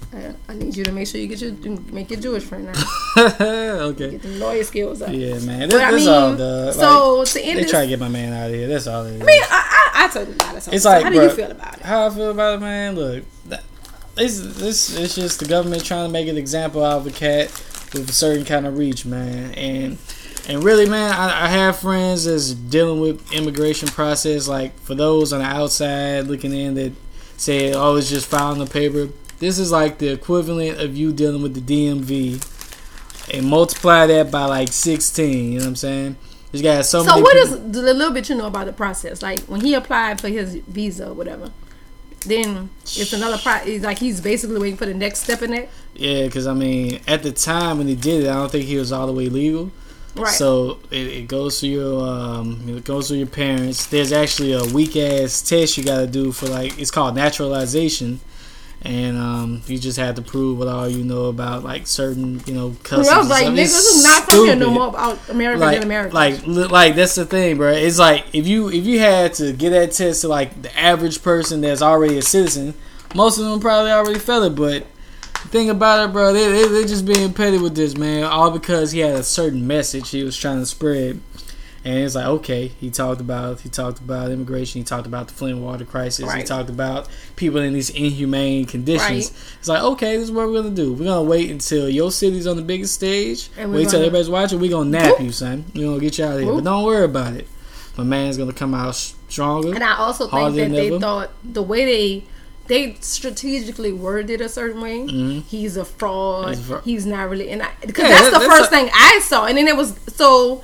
Uh, I need you to make sure you get your make your Jewish friend now. Okay. Get the lawyer skills up. Yeah, man. But This, I this mean, all the so like, to end they this, try to get my man out of here. That's all it is. I mean, I I, I told you about it. So It's like, how bro, do you feel about it? How I feel about it, man. Look, that, this this it's just the government trying to make an example out of a cat with a certain kind of reach, man. And and really, man, I, I have friends that's dealing with immigration process. Like for those on the outside looking in that say, "Oh, it's just filing the paper." This is like the equivalent of you dealing with the D M V, and multiply that by like sixteen. You know what I'm saying? This guy has so, So many what people. is the little bit you know about the process? Like when he applied for his visa or whatever, then it's another pro. It's like he's basically waiting for the next step in it. Yeah, because I mean, at the time when he did it, I don't think he was all the way legal. Right. So it, it goes through your um, it goes through your parents. There's actually a weak ass test you got to do for like it's called naturalization, and um, you just have to prove what all you know about like certain you know customs. I was like, and niggas stuff. is It's not from here no stupid. more about America Like, than America. like, li- like that's the thing, bro. It's like if you if you had to get that test to like the average person that's already a citizen, most of them probably already fell it. But the thing about it, bro, they they they just being petty with this, man. All because he had a certain message he was trying to spread, and it's like okay, he talked about he talked about immigration, he talked about the Flint water crisis, Right. he talked about people in these inhumane conditions. Right. It's like okay, this is what we're gonna do. We're gonna wait until your city's on the biggest stage. And we're Wait till gonna- everybody's watching. We're gonna nap Whoop. you, son. We're gonna get you out of here. Whoop. But don't worry about it. My man's gonna come out stronger. And I also think harder that than they ever. thought the way they they strategically worded a certain way. Mhm. He's a fraud. He's a fraud. He's not really, and because Yeah, that's that- the that's first a- thing I saw, and then it was so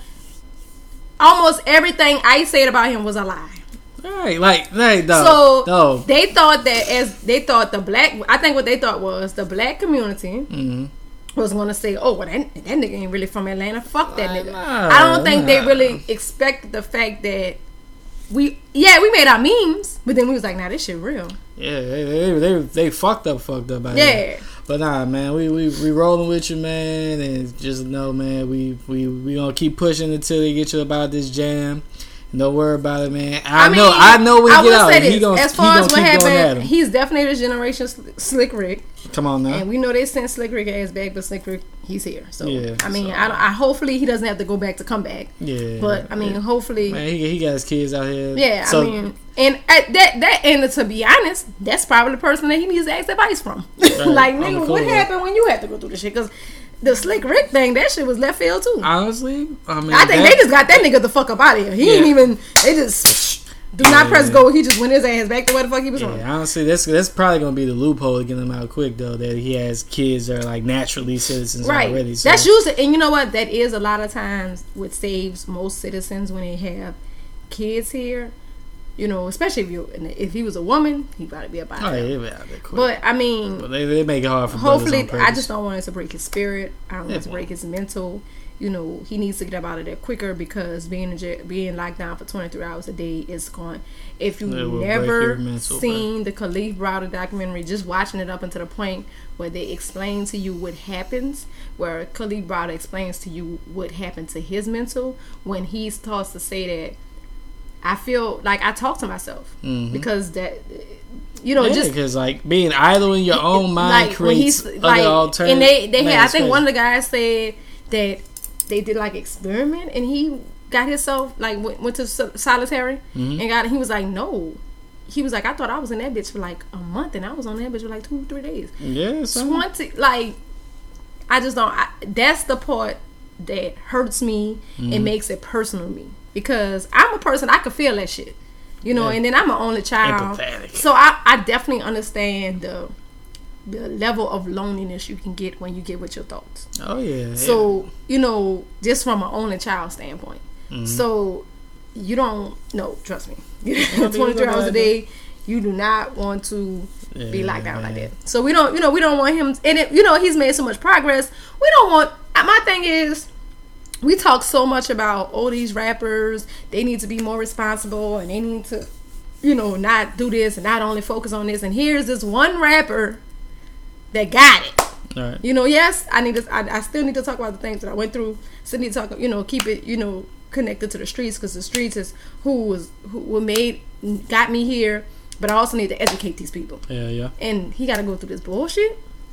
almost everything I said about him was a lie. Right, like, like, no, So no. they thought that as they thought the black, I think what they thought was the black community Mhm. was going to say, oh, well, that, that nigga ain't really from Atlanta. Fuck that Like, nigga. nah, I don't think they nah. really expected the fact that we, yeah, we made our memes, but then we was like, nah, this shit real. Yeah, they, they, they, they fucked up, fucked up. Out Yeah. here. But nah, man, we, we we rolling with you, man, and just know, man, we we we gonna keep pushing until they get you about this jam. Don't worry about it, man. I, mean, know, I know when I he get will out, say he this, gonna, as he far gonna as keep what going at happened, him. he's definitely the generation Sl- Slick Rick. Come on now. And we know they sent Slick Rick ass back, but Slick Rick, he's here. So Yeah, I mean, so- I, don't- I hopefully he doesn't have to go back to come back. Yeah. But I mean, yeah. hopefully, Man, he, he got his kids out here. yeah. So, I mean, and at that that and to be honest, that's probably the person that he needs to ask advice from. like, on the nigga, cool what level. happened when you had to go through this shit? Because the Slick Rick thing, that shit was left field too. honestly, I mean, I think that- they just got that nigga the fuck up out of here. He Yeah. ain't even. They just do not Yeah. press go. He just went his ass back to where the fuck he was from. Yeah, honestly, that's that's probably gonna be the loophole to get him out quick, though. That he has kids that are like naturally citizens Right. already. So. That's usually, and you know what? That is a lot of times what saves most citizens when they have kids here. You know, especially if you if he was a woman, he probably be about Oh, yeah, it. he'll be out there quick. But I mean, But they, they make it hard for brothers hopefully, on purpose. I just don't want it to break his spirit. I don't want it to Yeah. break his mental. You know, he needs to get up out of there quicker because being in jail, being locked down for twenty-three hours a day is going. If you It will break never your mental, seen the Khalif Browder documentary, just watching it up until the point where they explain to you what happens, where Khalif Browder explains to you what happened to his mental when he starts to say that. I feel like I talk to myself Mhm. because that, you know, yeah, just because like being idle in your own mind like when creates he's other like, alternatives. and they they had, I Man, think it's one of crazy. the guys said that they did like experiment and he got himself like went, went to sol- solitary Mhm. and got he was like no, he was like I thought I was in that bitch for like a month and I was on that bitch for like two three days. Yeah, son. Twenty like I just don't. I, that's the part that hurts me Mm-hmm. and makes it personal to me because I'm a person I can feel that shit. You know, Yeah. and then I'm an only child, Empathetic. so I, I definitely understand the the level of loneliness you can get when you get with your thoughts. Oh yeah. So you know, just from an only child standpoint, Mhm. so you don't no trust me. be twenty-three hours a nobody. day, you do not want to yeah, be locked down like man. that. So we don't, you know, we don't want him. And it, you know, he's made so much progress. We don't want. My thing is, we talk so much about oh these rappers, they need to be more responsible and they need to, you know, not do this and not only focus on this. And here's this one rapper that got it. All right. You know, yes, I need to. I, I still need to talk about the things that I went through. Still need to talk. You know, keep it. You know, connected to the streets because the streets is who was who were made got me here. But I also need to educate these people. Yeah, yeah. And he got to go through this bullshit.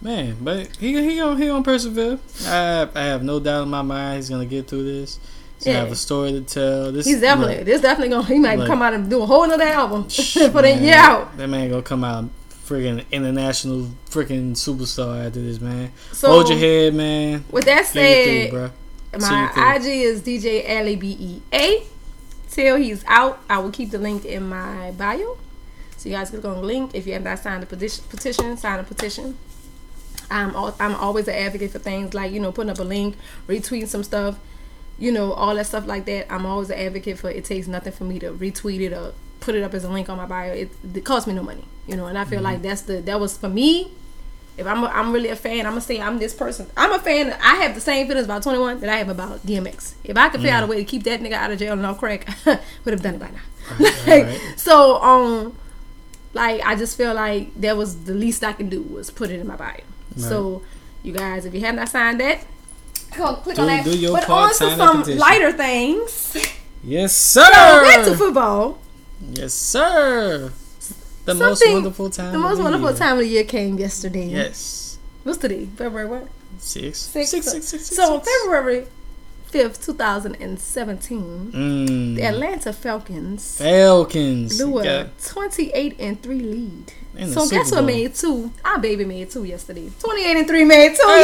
Man, but he he gonna he gonna persevere. I I have no doubt in my mind he's gonna get through this. He's gonna Yeah. have a story to tell. This He's definitely, look, this definitely gonna, he might look. come out and do a whole nother album for the man, year out. That man gonna come out freaking international freaking superstar after this, man. So, Hold your head, man. with that See you said, through, bro. See my you through. I G is D J Allie B E A. Till he's out, I will keep the link in my bio. So you guys click on the link. If you have not signed a petition, petition sign a petition. I'm al- I'm always an advocate for things like, you know, putting up a link, retweeting some stuff, you know, all that stuff like that. I'm always an advocate for it takes nothing for me to retweet it or put it up as a link on my bio. It, it costs me no money, you know, and I feel Mm-hmm. like that's the that was for me. If I'm a, I'm really a fan, I'm gonna say I'm this person. I'm a fan. I have the same feelings about twenty-one that I have about D M X. If I could figure out a way to keep that nigga out of jail and off crack, would have done it by now. Right, like, right. So um, like I just feel like that was the least I can do was put it in my bio. Right. So you guys, if you have not signed that, go click Do- on that. do your but part, on to sign the some petition. lighter things. Yes, So back to sir. football. Yes, sir. The most Something- wonderful time. The most of the wonderful year. time of the year came yesterday. Yes. What's today? February what? Six. Six. Six, six, six, six, So six. February fifth, two thousand and seventeen, Mm. the Atlanta Falcons Falcons. blew a Got- twenty-eight and three lead. In the So guess Super what Bowl. made two? Our baby made two yesterday. Twenty-eight and three made two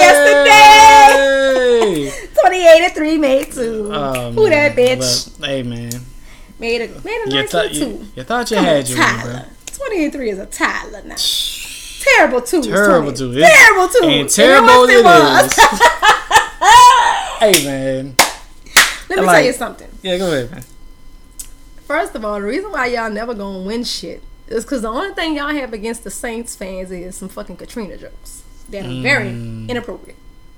Hey! yesterday. Twenty-eight and three made two. Oh, Who that man. bitch? Look, hey, man. Made a made a You, nice thought one you, two. you thought you Come on, had your one, bro. Tyler. Twenty and three is a Tyler now. Terrible two. is Terrible twenty. two. It's- Terrible two. And terrible And it was. is. Hey, man. Let me I like- tell you something. Yeah, go ahead, man. First of all, the reason why y'all never gonna win shit is because the only thing y'all have against the Saints fans is some fucking Katrina jokes that are very Mm. inappropriate.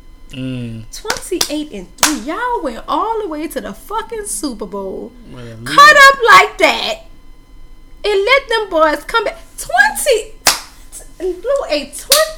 Mm. twenty-eight and three. Y'all went all the way to the fucking Super Bowl, What a cut up like that, and let them boys come back. twenty and blew a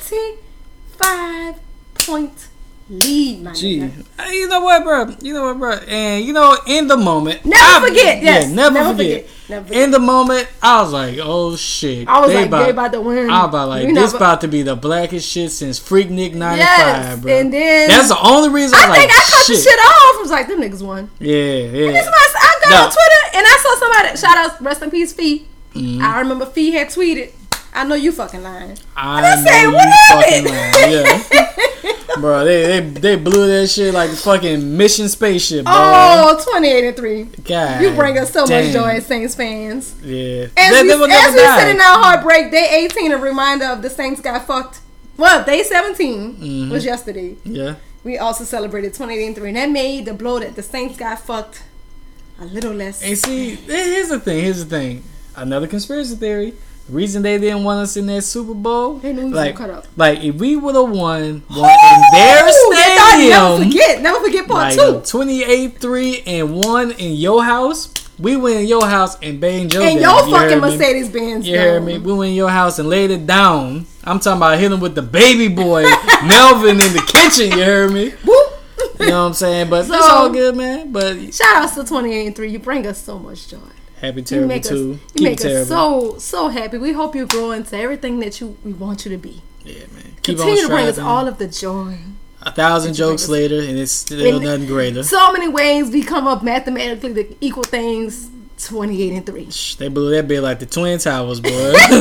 twenty-five point lead, my Gee, nigga. Hey, you know what, bro? You know what, bro? And you know, in the moment, Never I- forget, yes. yeah, never, Never forget. forget. Never forget. In the moment, I was like, "Oh shit!" I was they like, about, they about to win. I was about like, You this know, about to be the blackest shit since Freaknik ninety-five, Yes, bro. and then- that's the only reason I I was think like, I cut shit. the shit off. I was like, them niggas won. Yeah, yeah. And this was, I got No. on Twitter and I saw somebody, shout out, rest in peace, Fee. Mhm. I remember Fee had tweeted, I know you fucking lying. I, And I said, know what you happened? fucking lying. Yeah. Bro, they, they they blew that shit like a fucking mission spaceship, bro. Oh, twenty-eight and three. God, You bring us so damn. much joy as Saints fans. Yeah. As They- we, they will never as we die. sitting out heartbreak, day eighteen, a reminder of the Saints got fucked. Well, day seventeen Mhm. was yesterday. Yeah. We also celebrated twenty-eight and three, and that made the blow that the Saints got fucked a little less. And see, here's the thing. Here's the thing. Another conspiracy theory. The reason they didn't want us in that Super Bowl, They knew we was like, gonna cut up. like if we would have won, won in their Ooh, they thought- Never stadium, forget, never forget part like two. twenty-eight three and one in your house, we went in your house and banged your And down. your You fucking heard me? Mercedes Benz. You heard me? We went in your house and laid it down. I'm talking about hitting with the baby boy Melvin in the kitchen. You heard me? Whoop. You know what I'm saying? But So- it's all good, man. But Shout outs to twenty-eight and three. You bring us so much joy. happy You terrible make us, too. you Keep make it terrible. us so so happy. We hope you grow into everything that you we want you to be. yeah, man. Keep Continue on to bring us striving. all of the joy. A thousand That you bring jokes us- later, and it's still And- nothing greater. So many ways we come up mathematically to equal things. twenty-eight and three. Shh, they blew that bit like the Twin Towers, boy.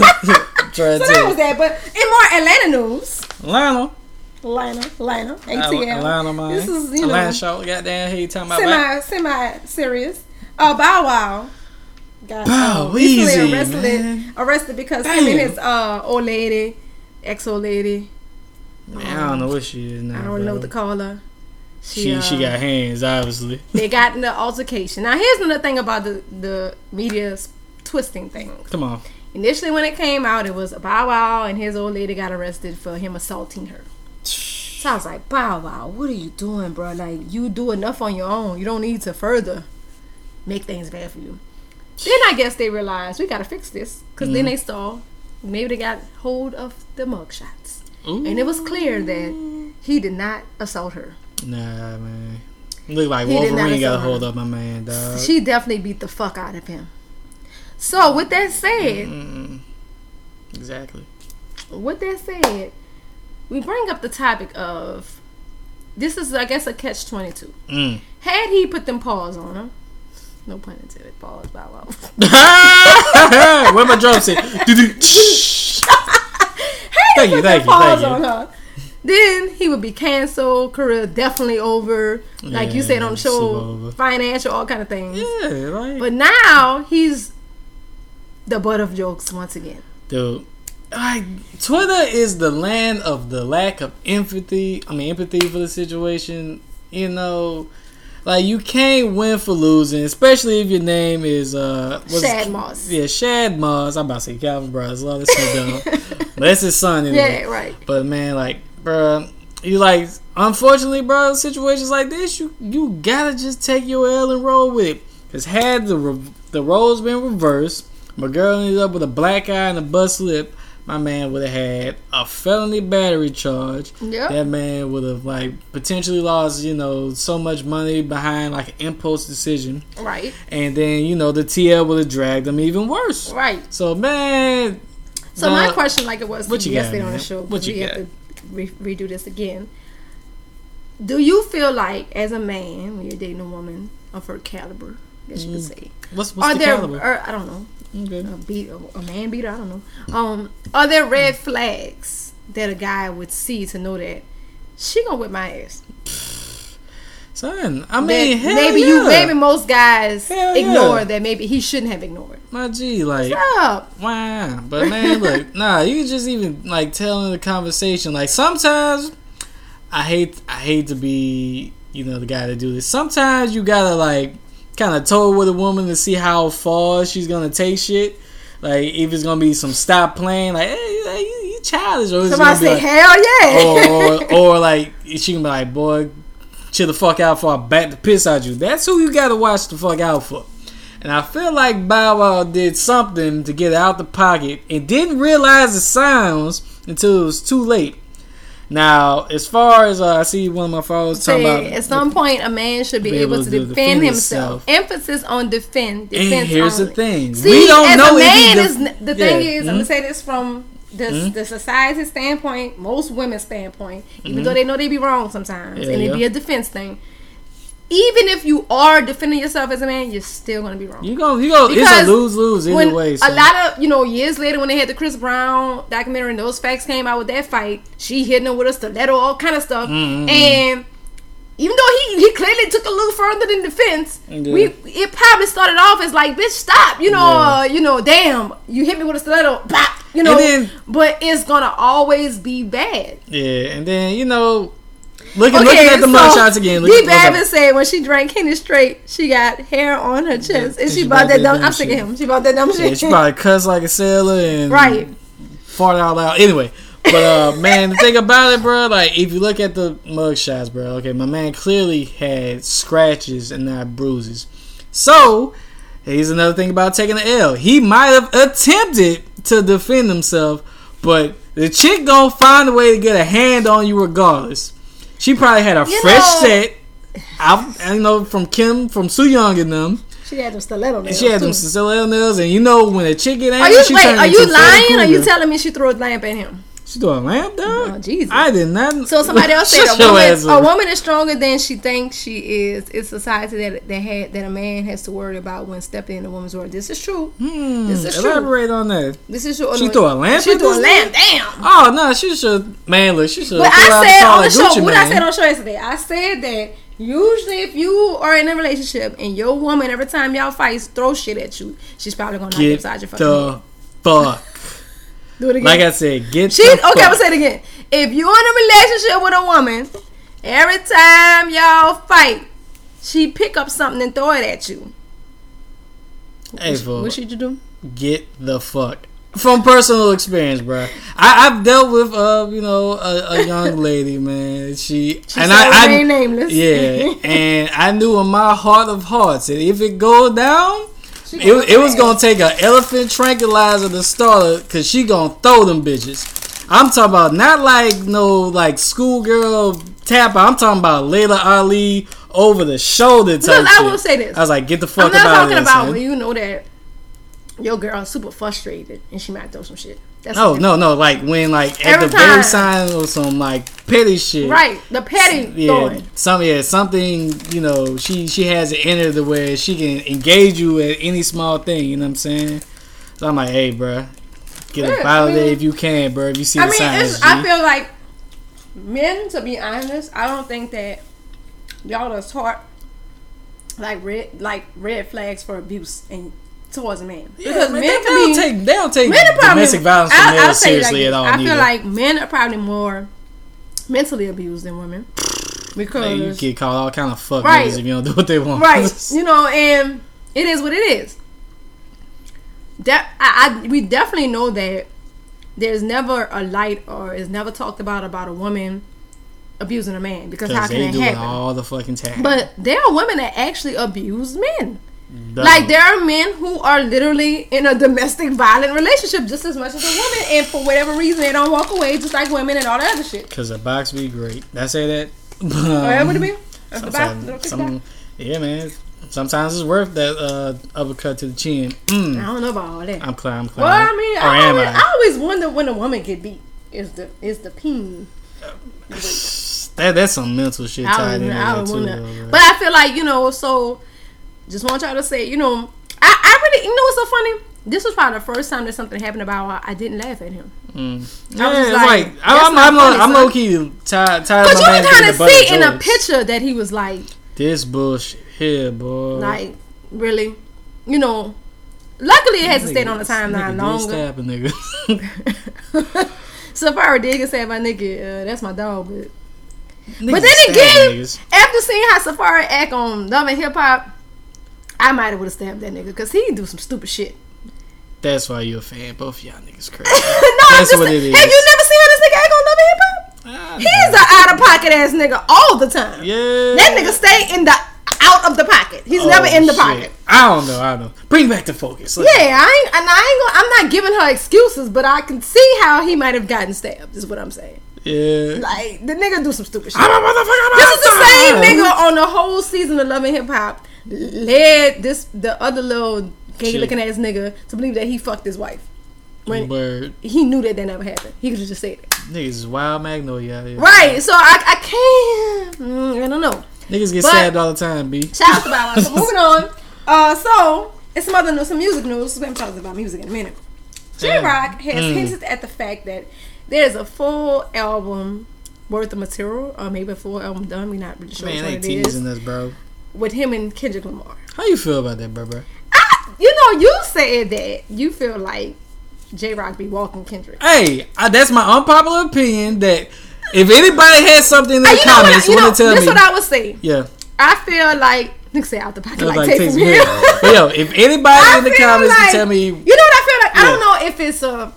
Try So to that was that. But in more Atlanta news, Lionel. Atlanta, Atlanta, A T L. Atlanta, man. This is you know Atlanta show. Goddamn, who you talking about? man? semi semi serious. Uh, Bow Wow got Bow uh, recently Weezy, arrested man. arrested because him Damn. and his uh old lady, ex old lady. Man, I don't know what she is now. I don't know what to call her. She uh, she got hands, obviously. They got in the altercation. Now here's another thing about the the media twisting things. Come on. Initially, when it came out, it was Bow Wow and his old lady got arrested for him assaulting her. So I was like, Bow Wow, what are you doing, bro? Like, you do enough on your own. You don't need to further make things bad for you. Then I guess they realized we gotta fix this because Mm-hmm. then they saw maybe they got hold of the mugshots, Ooh. and it was clear that he did not assault her. Nah, man. Look like He did not Wolverine got a assault hold her. of my man, dog. She definitely beat the fuck out of him. So with that said, Mm-mm. Exactly. with that said, we bring up the topic of this is, I guess, a catch twenty-two. Mm. Had he put them paws on her, no pun intended, paws, bow wow. Where my drum set? Had Thank he you, put thank them you, paws thank on you. her, then he would be canceled, career definitely over. Like Yeah, you said on the super show, over. financial, all kind of things. Yeah, like, But now he's the butt of jokes once again. dude, like Twitter is the land of the lack of empathy. I mean, empathy for the situation. You know, like you can't win for losing, especially if your name is uh, what's Shad it? Moss. Yeah, Shad Moss. I'm about to say Calvin Brothers. Love this so dumb. But that's his son anyway. Yeah, right. But man, like, bruh, you like, unfortunately, bro, situations like this, you you gotta just take your L and roll with it. Cause had the re- the roles been reversed, my girl ended up with a black eye and a bust lip, my man would have had a felony battery charge. Yep. That man would have like potentially lost, you know, so much money behind like an impulse decision. Right. And then, you know, the T L would have dragged him even worse. Right. So man. So nah, my question, like it was what you got, yesterday on man? the show, What you we got? have to re- redo this again. Do you feel like, as a man, when you're dating a woman of her caliber, I guess you could say, What's, what's are the there? caliber? Or, I don't know. Okay. A beat, a, a man beater. I don't know. Um, are there red flags that a guy would see to know that she gonna whip my ass? Son, I mean, That hell maybe yeah. you, maybe most guys Hell ignore yeah. that. Maybe he shouldn't have ignored. My G, like, What's up? wow. But man, look, nah, you just even like telling the conversation. Like sometimes, I hate, I hate to be, you know, the guy to do this. Sometimes you gotta like kind of toe with a woman to see how far she's gonna take shit. Like if it's gonna be some stop playing, like, hey, you, you, you childish, or it's Somebody gonna be say, like, hell yeah. or, or or like she can be like, boy, chill the fuck out before I bat the piss out you. That's who you gotta watch the fuck out for. And I feel like Bow Wow did something to get out the pocket and didn't realize the sounds until it was too late. Now, as far as uh, I see one of my followers talking Say, about, at some point, a man should be, be able, able to to defend, defend himself. himself. Emphasis on defend. and Defense here's only. the thing: See, we don't as know a if man, he is def- the yeah. thing is, I'm Mhm. gonna say this from the, Mhm. the society standpoint, most women's standpoint, even Mhm. though they know they be wrong sometimes, Yeah, and it yeah. be a defense thing. Even if you are defending yourself as a man, you're still gonna be wrong. You go, you go. It's Because a lose lose either when way. a son. lot of, you know, years later when they had the Chris Brown documentary and those facts came out with that fight, she hitting him with a stiletto, all kind of stuff. Mm-hmm. And even though he, he clearly took a little further than defense, Yeah. we it probably started off as like, bitch, stop, you know, Yeah. uh, you know, damn, you hit me with a stiletto, bop, you know, And then- but it's gonna always be bad. Yeah, and then you know, looking Okay, looking at the so mugshots again. Look D at- look at- Babin said when she drank Henny straight, she got hair on her chest, and she, bought that dumb. I'm sick of shit. him. She bought that dumb Yeah, shit. she probably cussed like a sailor and Right. fart out loud. Anyway, but uh, man, the thing about it, bro, like if you look at the mug shots, bro, okay, my man clearly had scratches and not bruises. So here's another thing about taking the L. He might have attempted to defend himself, but the chick gonna find a way to get a hand on you regardless. She probably had a You fresh know- set. I, I know from Kim, from Soo Young and them. She had them stiletto nails. She had them too. stiletto nails, and you know when a chick get Are angry, you she wait? turn Are into you Freddy lying? Or are you Krueger. telling me she threw a lamp at him? She threw a lamp, dog? Oh, Jesus. I did not. So somebody else said Shut a your woman, ass a up. woman is stronger than she thinks she is. It's society that that had that a man has to worry about when stepping in a woman's world. This is true. Hmm, This is true. elaborate on that. This is true. She No, threw a lamp She at threw a this lamp. nigga? Damn. Oh no, she should. Man, look, she should. But I said on the show, Gucci what man. I said on the show yesterday, I said that usually if you are in a relationship and your woman every time y'all fight throw shit at you, she's probably gonna knock you Get upside your fucking head. the fuck. Do it again. Like I said, get She the okay. I'm fuck. gonna say it again. If you're in a relationship with a woman, every time y'all fight, she pick up something and throw it at you. Hey, what, fool. what should you do? Get the fuck. From personal experience, bro. I, I've dealt with, uh, you know, a, a young lady, man. She, She and said I, I, remain nameless. yeah, and I knew in my heart of hearts that if it go down, She it, gonna it was throw gonna take an elephant tranquilizer to start her, cause she gonna throw them bitches. I'm talking about not like no like schoolgirl tapper. I'm talking about Layla Ali over the shoulder type Look, I shit. will say this. I was like, get the fuck I'm not out of talking there, about son. when you know that your girl is super frustrated and she might throw some shit. That's no, no, no. Like when, like at Every the very time. sign of some like petty shit, right? The petty Yeah, throwing. some yeah, something. You know, she she has it in her to where she can engage you at any small thing. You know what I'm saying? So I'm like, hey, bro, get Yeah, up out I of there mean- if you can, bro. If you see I the mean, signs, it's, I G. feel like men, to be honest, I don't think that y'all are taught like red, like red flags for abuse and towards men. Because man, men they, can they don't be take they don't take men are probably domestic violence from I- I'll males say it like seriously this. at all. I feel neither. like men are probably more mentally abused than women because Hey, you get called all kind of fuck Right. niggas if you don't do what they want. right, you know, and it is what it is. That I, I we definitely know that there's never a light or is never talked about about a woman abusing a man because how Because can they it do it happen? all the fucking time. But there are women that actually abuse men. Dumb. Like there are men who are literally in a domestic violent relationship just as much as a woman, and for whatever reason they don't walk away, just like women and all that other shit. Because the box be great. Did I say that? Oh, that would it be? That's the back. Sometimes- Little kick some- back. yeah, man. Sometimes it's worth that uh, uppercut to the chin. Mm. I don't know about all that. I'm clown. I'm clown. Well, I mean, or I am always, I? I always wonder when a woman get beat. Is the is the peen? That that's some mental shit I tied would, in I there would too. wonder. though, bro. But I feel like you know. So, just want y'all to say, you know, I, I really, you know, what's so funny? This was probably the first time that something happened about I didn't laugh at him. Mm. I was Yeah, just it's like, like, that's I'm, not I'm, funny, low, I'm son. low key tired, tired But of you my man can getting kind the of butt see in a jokes. picture that he was like, This bullshit here, boy. like, really, you know. Luckily, it hasn't stayed on the Nigga timeline did longer. stab a nigga. Safari did get said by nigga, uh, that's my dog, but Niggas but then stab again, niggas. after seeing how Safari act on Love and Hip Hop, I might have would have stabbed that nigga because he do some stupid shit. That's why you a fan. Both of y'all niggas crazy. no, I'm That's just what saying, it is. have you never seen how this nigga act on Love and Hip Hop? Ah, He's an out of pocket ass nigga all the time. yeah. That nigga stay in the out of the pocket. He's Oh, never in the shit. pocket. I don't know. I don't know. Bring back the focus. Let's Yeah, I ain't, and I ain't gonna, I'm not giving her excuses, but I can see how he might have gotten stabbed. Is what I'm saying. Yeah. Like the nigga do some stupid shit. I'm a motherfucker. This is the same nigga on the whole season of Love and Hip Hop led this the other little gay Chick. looking ass nigga to believe that he fucked his wife when Bird. he knew that that never happened. He could have just said it. Niggas is wild magnolia out here. Right. So I I can't. mm, I don't know. Niggas get But- stabbed all the time, B. Shout out to Bow Wow. So moving on. Uh, so it's some other news, some music news. We're talking about music in a minute. J Rock has Mm. hinted at the fact that there's a full album worth of material, or maybe a full album done. We're not really sure Man, which they one it is. teasing us, bro. With him and Kendrick Lamar. How you feel about that, bro, bro? I, you know, you said that you feel like J Rock be walking Kendrick. Hey, I, that's my unpopular opinion that if anybody has something in the Uh, you know what? comments I, you know, want to tell this me, what I would say. yeah. I feel like nigga say out the pocket like, Like, like takes Taysom me. Hill. But yo, if anybody I in the feel comments like- can tell me, You know what I feel like? I Yeah. don't know if it's a.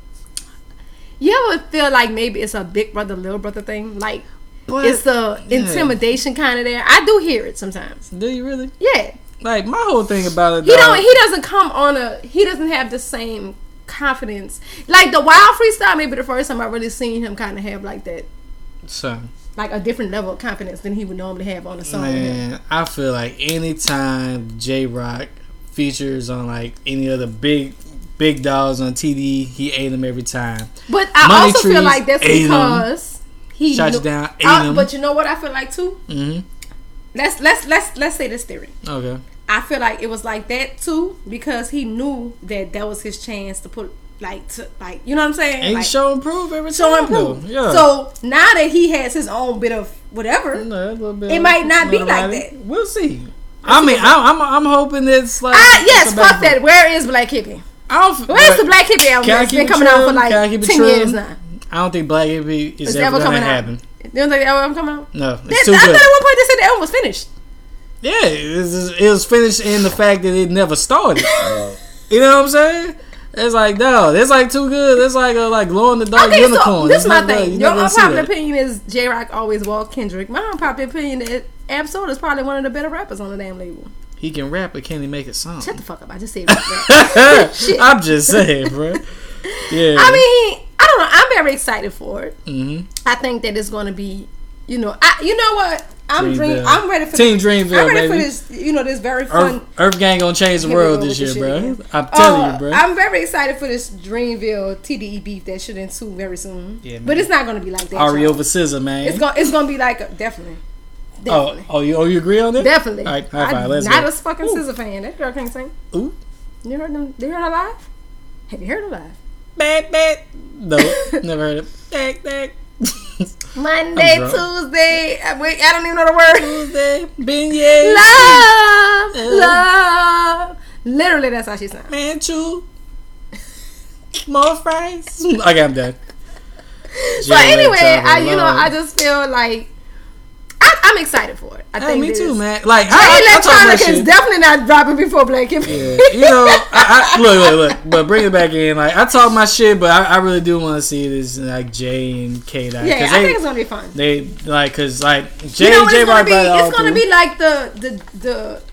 You ever feel like maybe it's a big brother, little brother thing? Like but, it's the yeah. intimidation kind of there. I do hear it sometimes. Do you really? Yeah, Like my whole thing about it, he dog, don't. He doesn't come on a. He doesn't have the same confidence. Like the wild freestyle, maybe the first time I really seen him kind of have like that, son. like a different level of confidence than he would normally have on a song. with him. Man, I feel like anytime J Rock features on like any other big big dogs on T V, he ate them every time. But I Money also feel trees, like that's ate 'em. because he Shot knew- you down, ate Uh, 'em. But you know what I feel like too. Mm-hmm. Let's let's let's let's say this theory. Okay. I feel like it was like that too because he knew that that was his chance to put like to like you know what I'm saying. And like, show and prove every show time. and prove. though. Yeah. So now that he has his own bit of whatever, No, a little bit it of might not be like notoriety. that. We'll see. I mean, I, I'm I'm hoping it's like ah yes, it's a back fuck and that. Where is Black Hippie? I don't. Where's but the Black Hippie album can I that's keep been it coming out true? for Can I like keep it ten true? years now? I don't think Black Hippie is It's ever ever gonna coming out. happen. You don't think the album coming out? No, That, it's too I thought good. at one point they said the album was finished. Yeah, it was, it was finished in the fact that it never started. You know what I'm saying? It's like no, it's like too good. It's like a like glow in the dark Okay, unicorn. so this It's is my not gonna- thing. you're Your not gonna see unpopular that. opinion is J Rock always walk Kendrick. My unpopular opinion is Ab Soul is probably one of the better rappers on the damn label. He can rap, but can he make a song? Shut the fuck up! I just said that. Shit. I'm just saying, bro. Yeah. I mean, I don't know. I'm very excited for it. hmm I think that it's going to be, you know, I, you know what? I'm dream. Dreamville. I'm ready for Team this. Dreamville, I'm ready baby. for this. You know, this very fun. Earth, Earth Gang gonna change the Here we world go this with year, the bro. shit, I'm telling Uh, you, bro. I'm very excited for this Dreamville T D E beef that should ensue very soon. Yeah, man. But it's not gonna be like that. Ari y'all. over Scissor, man. It's gonna it's gonna be like a, definitely. oh, Definitely. oh, you, oh, you agree on that? Definitely. All right, high five. I'm Let's not go. a fucking Ooh. Scissor fan. That girl can't sing. Ooh. You heard them? You heard her live? Have you heard her live? Bad, bad. No, never heard it. Back, back. Monday, drunk. Tuesday. I, wait, I don't even know the word. Tuesday, beignet. Love, Uh. love. Literally, that's how she sounds. Man, chew. More fries. Okay, I'm done. So anyway, I you know I just feel like I, I'm excited for it. I Hey, think me this- too, man. Like, The I, I, I talk my electronic is shit. definitely not dropping before Black Hippie. Yeah, you know, I, I, look, look, look. But bring it back in. Like, I talk my shit, but I, I really do want to see this like Jay and K Dot. Yeah, I they, think it's gonna be fun. They like, cause like Jay, You know what Jay it's gonna Rock be? brought it all It's gonna through. be like the the the.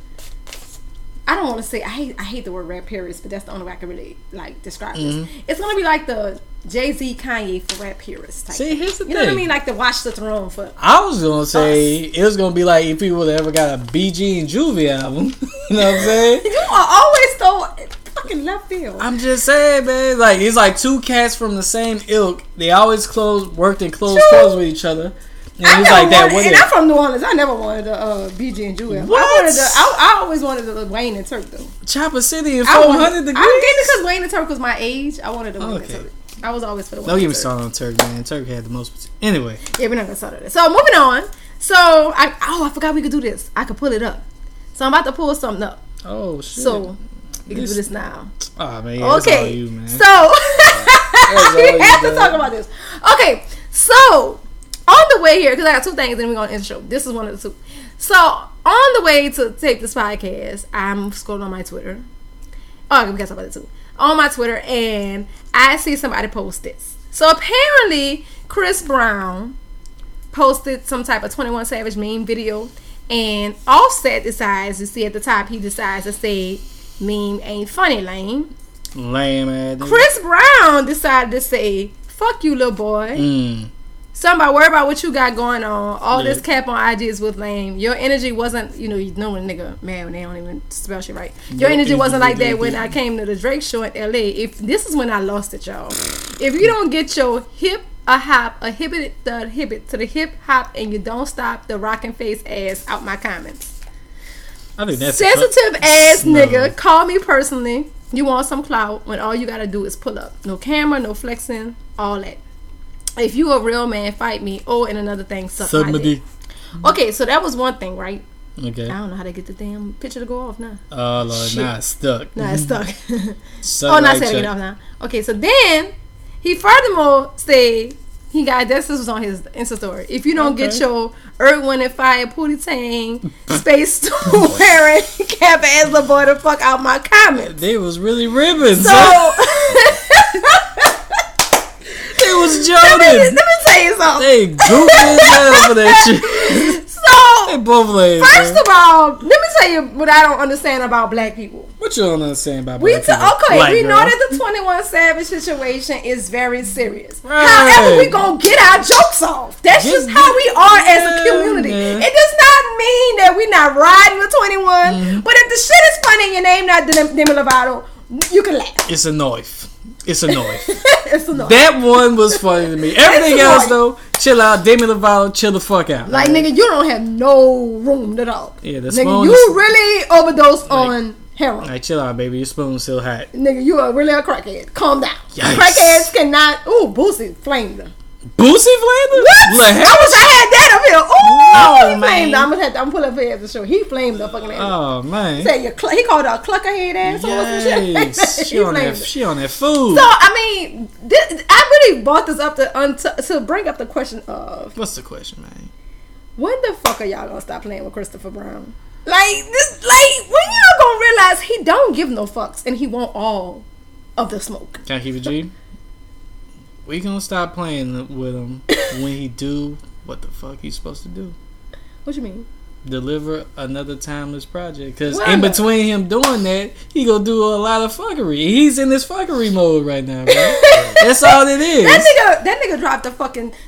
I don't want to say I hate I hate the word rap purists, but that's the only way I can really like describe Mm-hmm. this. It's gonna be like the Jay Z Kanye for rap purists. Type See, thing. here's the you know what I thing. mean? Like the Watch the Throne for. I was gonna say it was gonna be like if people would ever got a B G and Juvie album. You know what I'm saying? You are always so fucking left field. I'm just saying, man. Like it's like two cats from the same ilk. They always close worked in close True. quarters with each other. And I it's never like that. wanted, What and it- I'm from New Orleans. I never wanted the uh, B G and Jew album. What? I wanted the. I, I always wanted the Wayne and Turk though. Chopper City and I four wanted- hundred degrees. I get it because Wayne and Turk was my age. I wanted the Wayne Okay. and Turk. I was always for the Wayne Don't get me and Turk. started on Turk, man. Turk had the most. Anyway, Yeah, we're not gonna start that. So moving on. So I oh I forgot we could do this. I could pull it up. So I'm about to pull something up. oh shit. So we can This- do this now. oh man, yeah, that's Okay. all you, man. So all we you, have to man. talk about this. Okay. So on the way here, because I got two things, and we're gonna intro. This is one of the two. So on the way to tape this podcast, I'm scrolling on my Twitter. Oh, we gotta talk about it too. On my Twitter, and I see somebody post this. So apparently, Chris Brown posted some type of twenty-one Savage meme video, and Offset decides to see at the top. He decides to say, "Meme ain't funny, lame." Lame ass. nigga. Chris Brown decided to say, "Fuck you, little boy." Mm. Somebody worry about what you got going on. All Yeah. this cap on I G is with lame. Your energy wasn't, you know, you know when a nigga mad when they don't even spell shit right. Your Your energy wasn't like energy that when did. I came to the Drake show in L A. If this is when I lost it, y'all. If you don't get your hip a hop, a hibbit the hibbit to the hip hop, and you don't stop the rockin' face ass out my comments. I think that's Sensitive ass No. nigga, call me personally. You want some clout when all you gotta do is pull up. No camera, no flexing, all that. If you a real man, fight me. Oh, and another thing, suck my Somebody. dick. Okay, so that was one thing, right? Okay. I don't know how to get the damn picture to go off now. Oh Lord, Shit. nah, it's stuck. Nah, it's stuck. Suck oh, not right saying it check. off now. Okay, so then he furthermore said he got this. This was on his Insta story. If you don't get Okay. your Earth, Wind, and Fire Pootie Tang space wearing cap ass little boy the fuck out my comments. They was really ribbing. So son. let They was me, Jordan. let me tell you something. They goofy as hell for that shit. They So both lame. first man. of all, let me tell you what I don't understand about black people. What you don't understand about We black t- people? okay, Black we girl. know that the twenty-one Savage situation is very serious. Right. However, we gonna get our jokes off. That's Get- just how we are as a Yeah, community. yeah. It does not mean that we not riding with twenty-one. Mm-hmm. But if the shit is funny and your name not Dem- Demi Lovato, you can laugh. It's a knife. It's a knife. It's enough. That one was funny to me. Everything It's else annoying. though, chill out. Demi Lovato, chill the fuck out. Like nigga, you don't have no room at all. Yeah, the nigga, spoon you is- really overdosed on heroin. Like chill out, baby. Your spoon's still hot. Nigga, you are really a crackhead. Calm down. Yikes. Crackheads cannot. Ooh, Boosie flamed her. Boosie Flanders? What? Look, I wish I had that up here. Ooh, No, he man. flamed her. I'm gonna have to, I'm gonna pull up here at the show. He flamed the fucking ass. Oh man. Say you cl- he called her a cluckerhead ass or some Yes. shit. She He on flamed that. her. She on that food. So I mean, this, I really brought this up to unt- to bring up the question of What's the question, man? when the fuck are y'all gonna stop playing with Christopher Brown? Like this, like when y'all gonna realize he don't give no fucks and he want all of the smoke. Can I keep it G? We gonna stop playing with him when he do what the fuck he's supposed to do. What you mean? Deliver another timeless project. Because Well, in no. between him doing that, he gonna do a lot of fuckery. He's in this fuckery mode right now, bro. That's all it is. That nigga, that nigga dropped a fucking three,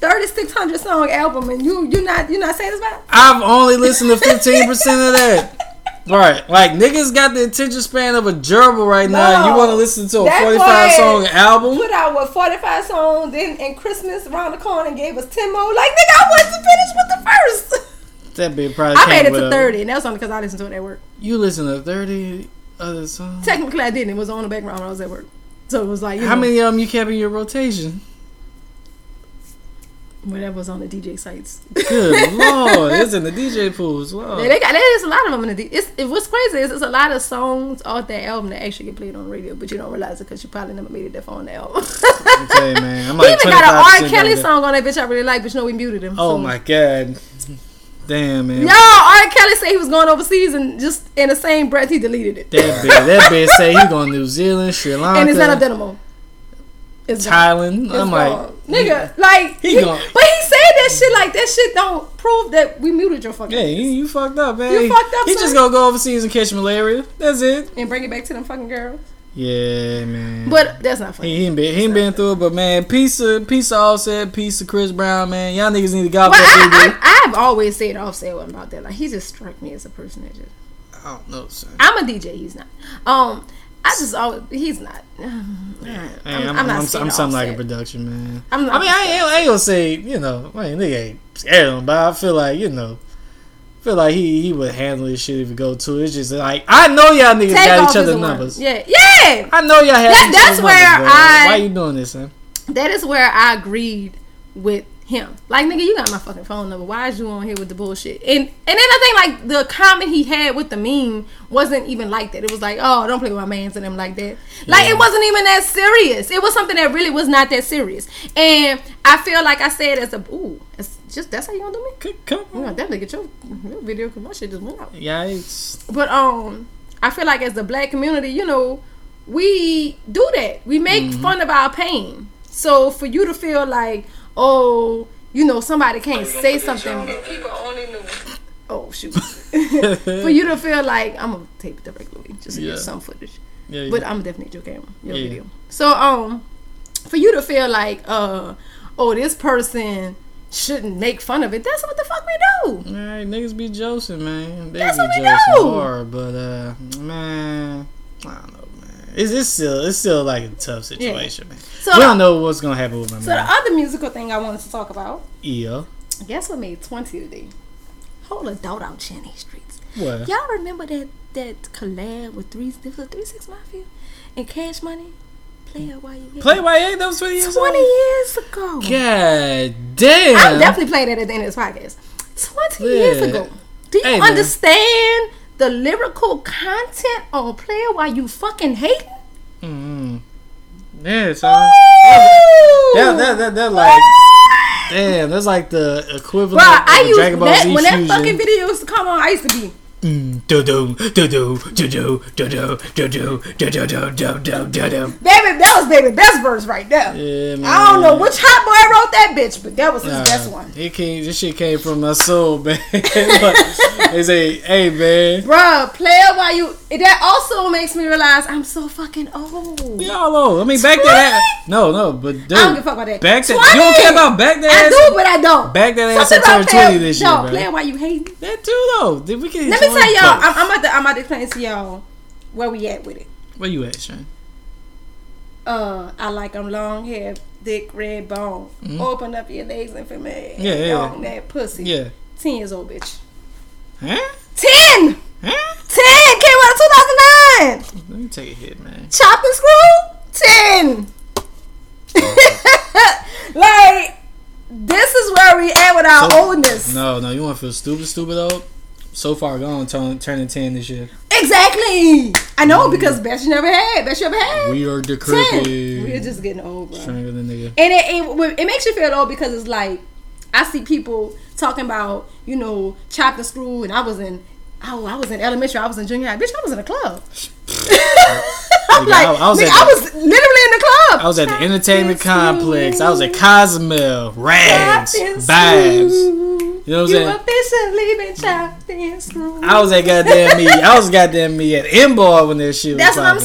thirty-six hundred song album and you you not you not satisfied? I've only listened to fifteen percent of that. Right, like niggas got the attention span of a gerbil right No, now. You want to listen to a that forty-five boy song album? Put out what forty-five songs, then and Christmas around the corner and gave us ten more. Like nigga, I wanted to finish with the first. That bitch probably. I came made it with to a- thirty, and that was only because I listened to it at work. You listen to thirty other songs. Technically, I didn't. It was on the background when I was at work, so it was like you How know, many of them you kept in your rotation? whatever was on the D J sites. Good lord, it's in the D J pools. Lord. Yeah, they got there's a lot of them in the. D- it's it, what's crazy is it's a lot of songs off that album that actually get played on the radio, but you don't realize it because you probably never made it that far on the album. Okay, man. I'm He like even got an R. twenty-five percent Kelly of that. song on that bitch I really like, but you know we muted him. Oh so. my god. Damn, man. Yo, R. Kelly said he was going overseas, and just in the same breath he deleted it. That bitch, that bitch say he going to New Zealand, Sri Lanka, And it's not up there no more. It's gone. Thailand. It's I'm gone. like, nigga, like he he, gone. but he said that shit like that shit don't prove that we muted your fucking yeah, ass. you, you fucked up, man. You fucked up, He son. just gonna go overseas and catch malaria. That's it. and bring it back to them fucking girls. Yeah, man. But that's not funny. He, he ain't been, he ain't been through it, but man, piece of piece of Offset, piece of Chris Brown, man. Y'all niggas need to go off Well, that I, I, I've always said Offset wasn't about that. Like he just struck me as a person that just. I don't know, son. I'm a D J. He's not. Um, I just always he's not. I'm, Man, I'm, I'm, I'm not. I'm, scared I'm of something like a Offset. production, man. I'm not I mean, I ain't, I ain't gonna say, you know, I mean, nigga ain't scared of him, but I feel like, you know, feel like he, he would handle his shit if he go to it. It's just like, I know y'all niggas Take got off each is other's the one. numbers. Yeah, yeah. I know y'all have That- each that's other's where numbers, bro. I- Why you doing this, son? That is where I agreed with him. Like, nigga, you got my fucking phone number. Why is you on here with the bullshit? And and then I think like the comment he had with the meme wasn't even like that. It was like, oh, don't play with my mans and them like that. Like Yeah. it wasn't even that serious. It was something that really was not that serious. And I feel like I said as a ooh, it's just that's how you gonna do me. C- Come You on. gonna definitely get your, your video because my shit just went out. Yikes. But um, I feel like as the black community, you know, we do that. We make Mm-hmm. fun of our pain. So for you to feel like, oh, you know, somebody can't say something. People only knew. Oh shoot. For you to feel like I'm gonna tape it directly just to Yeah. get some footage. Yeah, But yeah. I'm definitely your camera, your Yeah. video. So um, for you to feel like, uh, oh, this person shouldn't make fun of it. That's what the fuck we do. All right, niggas be joking, man. They That's be what we joking do. hard, but uh, man, I don't know, man. It's, it's still it's still like a tough situation, man. So We don't know what's gonna happen with my So the man. other musical thing I wanted to talk about. Yeah. Guess what made twenty today? Hold a doubt out in these streets. What? Y'all remember that that collab with three this was three six Mafia and Cash Money? Play it while you get Play by eight. That was twenty years twenty old. years ago. God damn. I'm definitely playing that at the end of this podcast. Twenty years Yeah. ago. Do you Hey, man. understand the lyrical content on Play It While You Fucking Hating? Mm-hmm. Yeah, so that that that that like damn. That's like the equivalent Bro, of I the used Dragon Ball that Z when that fusion. fucking video used to come on. I used to be. Mm, do do do do do do do do do do do do do do do do do. Baby, that was baby best verse right there. Yeah, man. I don't know which hot boy wrote that bitch, but that was his Nah, best one. It came. This shit came from my soul, man. They say, "Hey, man, Bruh, play it while you. That also makes me realize I'm so fucking old. we all old." I mean, back that. No, no, but dude, I don't give a fuck about that. back that. twenty You don't care about back that. I ass? do, but I don't. Back that ass Something and about turn play- twenty this year, No, bro. play it while you hating. That too, though. Did we get? Let me tell y'all. I'm, I'm about to. I'm about to explain to y'all where we at with it. Where you at, Sean? Uh, I like them long hair, thick red bone. Open up your legs and for me. Mm-hmm. Yeah, yeah. On that pussy. Yeah. Ten years old, bitch. Huh? Ten. Huh? Ten came out two thousand nine. Let me take a hit, man. Chop and screw. Ten. Like this is where we at with our So- oldness. No, no, you want to feel stupid, stupid old? So far gone, turn, turning ten this year. Exactly. I know because best you never had. Best you ever had. We are ten. decrepit. We're just getting old, bro. Stronger than nigga. And it, it it makes you feel old because it's like I see people talking about, you know, chopped and screw, and I was in oh I was in elementary, I was in junior high. Bitch, I was in a club. I'm Nigga, like, I- I was nigga, at I the- was literally in the club. I was at the Chopped entertainment and complex. I was at screwed. Cozumel, Rags, Chopped and Babs. screwed. You know what I'm You saying? officially been chopped and screwed. I was at goddamn me. I was goddamn me at M-Bar when that shit was That's what I'm popping. saying.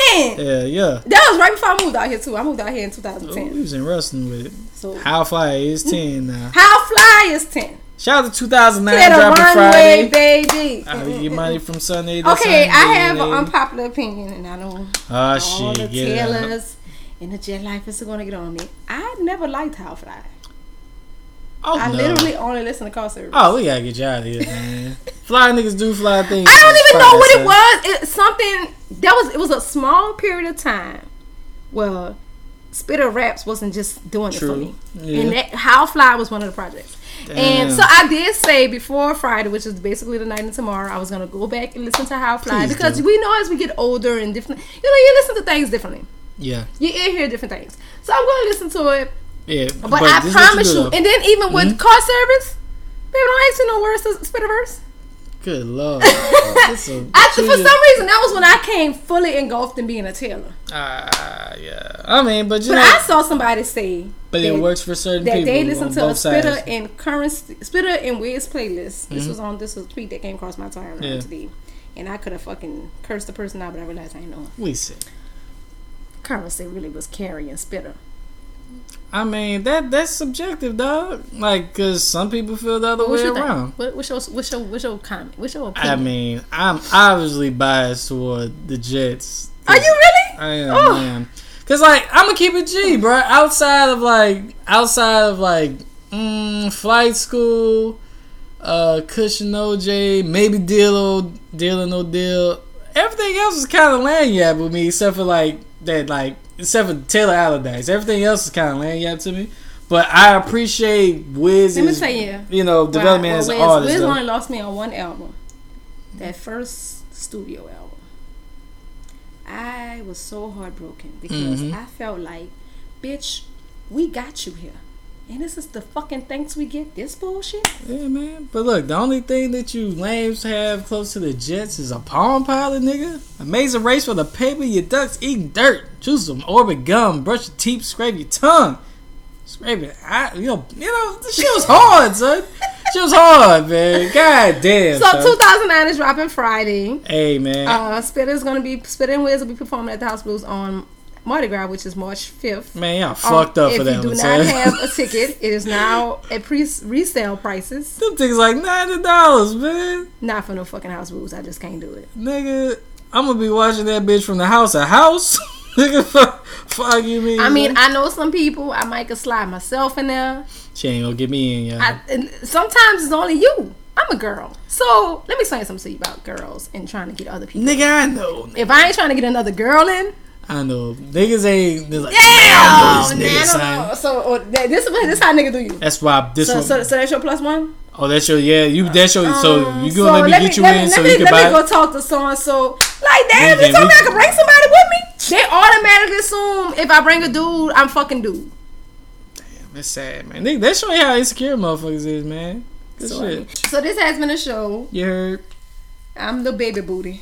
ten. Yeah, yeah. That was right before I moved out here too. I moved out here in two thousand ten. Oh, we was in wrestling with it. So How Fly is ten now. How Fly is ten. Shout out to two thousand nine To the dropping runway, Friday. baby. I get money from Sunday to Okay, Sunday. I have an unpopular opinion, and I know Oh all shit, the get it out. Taylors and the Jet Lifers are going to get on me. I never liked How Fly. Oh, I no. literally only listen to car service. Oh, we gotta get you out of here, man. Fly niggas do fly things. I don't even know what son. it was. It's something that was. It was a small period of time. Well, Spitter Raps wasn't just doing it True. for me, Yeah. and that How Fly was one of the projects. Damn. And so I did say before Friday, which is basically the night and tomorrow, I was gonna go back and listen to How Fly Please because do. we know as we get older and different, you know, you listen to things differently. Yeah, You hear different things. So I'm gonna listen to it. yeah. But, I this is what promise do, you, though. and then even with Mhm. car service, baby, don't ask me no words to Spitterverse. Good lord. This a I, for true- some reason, that was when I came fully engulfed in being a Taylor. Ah, yeah. I mean, but you But know, I saw somebody say but that, it works for certain that people. they listen on to a both Spitter sides. and current Spitter and Wiz playlist. This Mhm. was on this was a tweet that came across my timeline Yeah. today, and I could have fucking cursed the person out, but I realized I ain't know. We see. Currency really was carrying Spitter. I mean, that that's subjective, dog. Like, cause some people feel the other What's way your around. thing? What, what's your what's your what's your comment? What's your opinion? I mean, I'm obviously biased toward the Jets. are you really? I am, Oh. man. Cause like I'm gonna keep it G, bro. Outside of like, outside of like, mm, flight school, uh, Cushion O J, maybe Deal or Deal or No Deal. Everything else is kind of lanyard with me, except for like that, like except for Taylor Allardyce. Everything else is kind of lanyard to me. But I appreciate Wiz's, Let me tell you, you know, development Well, as an Wiz, artist. Wiz though. only lost me on one album, that first studio album. I was so heartbroken because Mhm. I felt like, bitch, we got you here, and this is the fucking thanks we get. This bullshit. Yeah, man. But look, the only thing that you lames have close to the Jets is a Palm Pilot, nigga. Amazing Race for the paper, your ducks eating dirt. Chew some Orbit gum, brush your teeth, scrape your tongue. Scrape it. I, you know, you know, this shit was hard, son. Shit was hard, man. God damn. So son. two thousand nine is dropping Friday. Hey, man. Uh, Spitter's gonna be Spitter and Wiz will be performing at the House Blues on Mardi Gras, which is March fifth. man, y'all Um, fucked up if for that you do one, not son. have a ticket, it is now at pre resale prices. Them things like ninety dollars, man. Not for no fucking House Blues. I just can't do it. Nigga, I'm gonna be watching that bitch from the house a house. Nigga, fuck, fuck you mean? I mean, man? I know some people. I might could slide myself in there. She ain't gonna get me in, y'all. I, and sometimes it's only you. I'm a girl. So let me say something to you about girls and trying to get other people. Nigga, I know. If I ain't trying to get another girl in, I know. Niggas ain't. They're like, yeah, I know no, this nigga, no, no. son. So or, that- this is what this how nigga do you. That's why this So, one. so, so that's your plus one. oh, that's your yeah. You that's your. so Um, you gonna let me get you let in me, so let you me, can let buy. me go talk to so and so. Like, damn, Then- you then told me we- I could bring somebody with me. They automatically assume if I bring a dude, I'm fucking dude. That's sad, man. Nigga, that show you how insecure motherfuckers is, man. Good So, I shit. mean, so this has been a show. You heard? I'm the baby booty.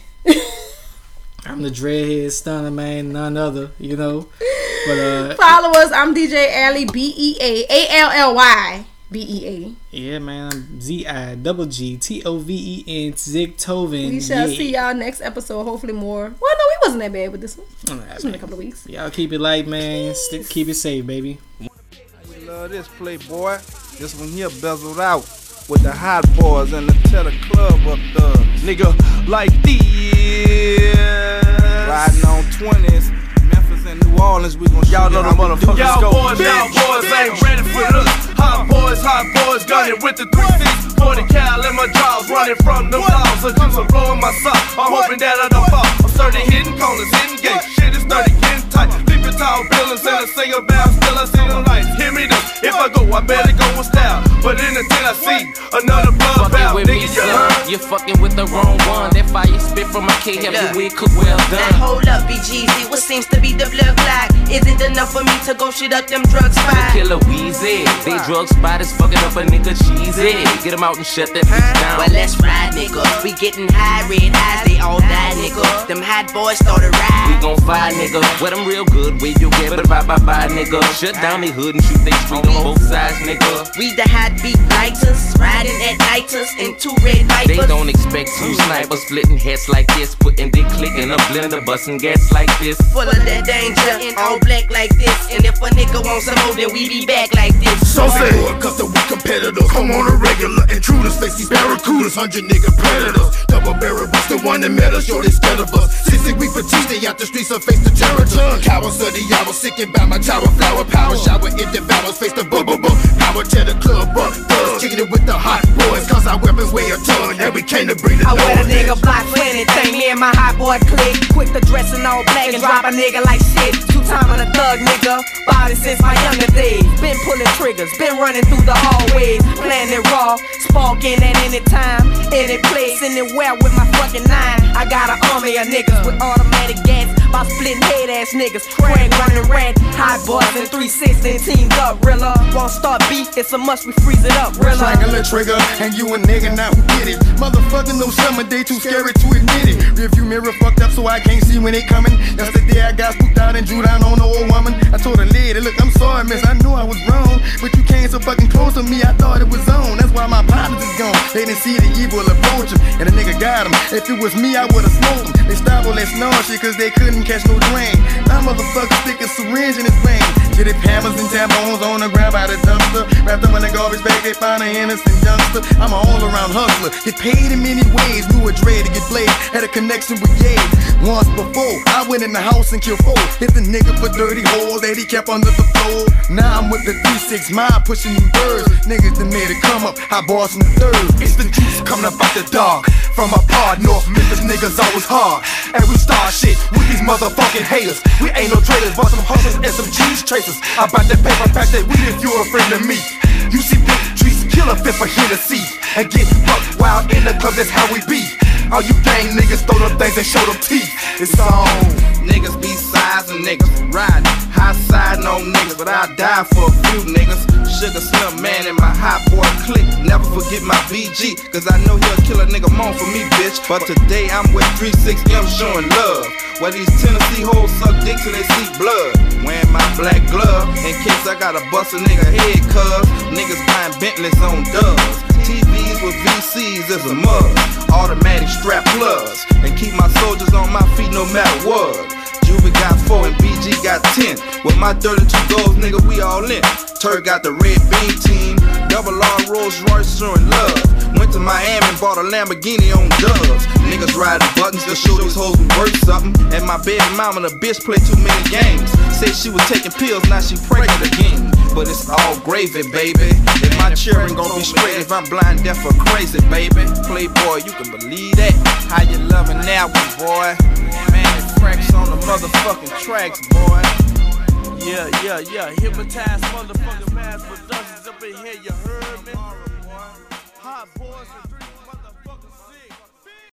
I'm the dreadhead stunner, man. None other, you know. But uh, Follow us. I'm D J Allie, B E A A L L Y B E yeah, man. I'm Z I double G T O V E N Zigtoven. A. We shall yeah. see y'all next episode. Hopefully more. Well, no, we wasn't that bad with this one. Alright, It's been a man. couple of weeks. Y'all keep it light, man. Stick, keep it safe, baby. We love this playboy. This one here bezeled out with the hot boys and the Cheddar Club up there. Nigga like this. Riding on twenties. Memphis and New Orleans, we gon' Y'all know the motherfuckers Y'all go. boys, Y'all boys ain't ready for this. Hot boys, hot boys, gunning with the three six. forty cal in my jaws, running from them laws. So juice are blowing my sock. I'm hoping that I don't fall. I'm starting hitting corners, hitting gates. Shit is starting getting tight. Flipping tall buildings and a single bound. Still I see the lights. Hear me this. If I go, I better go with style. But in the ten I see another blood Fucking bout. with me, Nigga, you son. heard? You're fucking with the wrong one. That fire spit from my K help your wig cook well Now done. hold up, B G Z, what seems to be the blood clock? Isn't enough for me to go shit up them drug spots? Killer Weezy, they drug spot is fucking up a nigga cheesy. Get him out and shut that bitch down. Well, let's ride, nigga. We getting high, red eyes, they all die, nigga. Them hot boys started We ride. gon' fire nigga, wet them real good. Wave your get, but bye bye bye nigga. Shut down they hood and shoot shoot they street on both sides, nigga. We the hot beat lighters, riding at nighters in two red vipers. They don't expect two snipers splitting heads like this, putting their click in a blender, busting gas like this. Full of that danger and all black like this. And if a nigga wants some more, then we be back like this. So say, cause the weak competitors come on a regular. Intruders face these barracudas, hundred nigga predators. Double barrel boost the one that met us, yo, they scared of us. Sissy, we petite, they out the streets and face the terror. Cowards of the hour, sickened by my tower, flower power, shower, it devours, face the boo boo boo. Power tear the club up, thugs, kicking it with the hot boys, cause our weapons weigh a ton, and we came to bring the I wear a nigga block for anything, me and my hot boy click. Quick to dress in all black and drop a nigga like shit. Two time on a thug nigga, body since my younger days. Been pulling triggers, been running through the hallways, playing it raw, sparking at any time, any place, anywhere with my fucking nine. I got an army of niggas with automatic gas, by splitting head ass niggas, Craig running red, hot boys and three sixteen teamed up, Rilla. Won't start beef, it's a must, we freeze it up, Rilla. Triangle trigger, and you a nigga, now who get it? Motherfucker, no summer day, too scary to admit it. Rearview mirror fucked up, so I can't see when they coming. Yesterday I got spooked out and drew down on the old woman. I told her lady, look, I'm sorry, miss, I knew I was wrong, but you came so fucking close to me, I thought it was on. That's why my partners is gone. They didn't see the evil approach him, and the nigga got him. If it was me, I would've smoked him. They stopped all that snarl shit, cause they couldn't catch no drain. Now motherfucker stick a syringe in his vein. Get it hammers and tampons on the ground by the dumpster. Wrapped up in a garbage bag, they found an innocent youngster. I'm an all-around hustler, get paid in many ways. Knew a dread to get played, had a connection with Ye. Once before, I went in the house and killed four. Hit the nigga for dirty holes that he kept under the floor. Now I'm with the three six mile pushing them birds. Niggas that made it come up, hot boss in the third. It's the juice coming up out the dog. From a pod, North Memphis niggas always hard. And we start shit with these motherfucking haters. We ain't no traitors, but some hustlers and some cheese tracers. About that paper pack that we if you a friend of me. You see big trees, kill a fifth for Hennessy. And get buck wild in the club, that's how we be. All you gang niggas throw them things and show them teeth. It's on. Niggas be sizing niggas, riding, high siding on niggas, but I die for a few niggas. Sugar Slim man in my hot boy clique. Never forget my B G, cause I know he'll kill a nigga more for me, bitch. But today I'm with three six M showing love. Where these Tennessee hoes suck dick till they see blood. Wearing my black glove in case I gotta bust a nigga head, cuz niggas buying Bentleys on dubs. T Vs with V Cs is a must. Automatic strap plugs, and keep my soldiers on my feet no matter what. Juvie got four and B G got ten. With my thirty-two goals, nigga, we all in. Turk got the red beam team. Double R Rolls Royce showing love. Went to Miami and bought a Lamborghini on dubs. Niggas riding buttons to show these hoes we worth something. And my baby mama, the bitch, play too many games. Said she was taking pills, now she pregnant again. But it's all gravy, baby. If my children gon' be straight, if I'm blind, deaf, or crazy, baby. Playboy, you can believe that. How you loving that one, boy? Man, it cracks on the motherfucking tracks, boy. Yeah, yeah, yeah. Hypnotized motherfucking mass productions up in here, you heard me? Hot boys and three.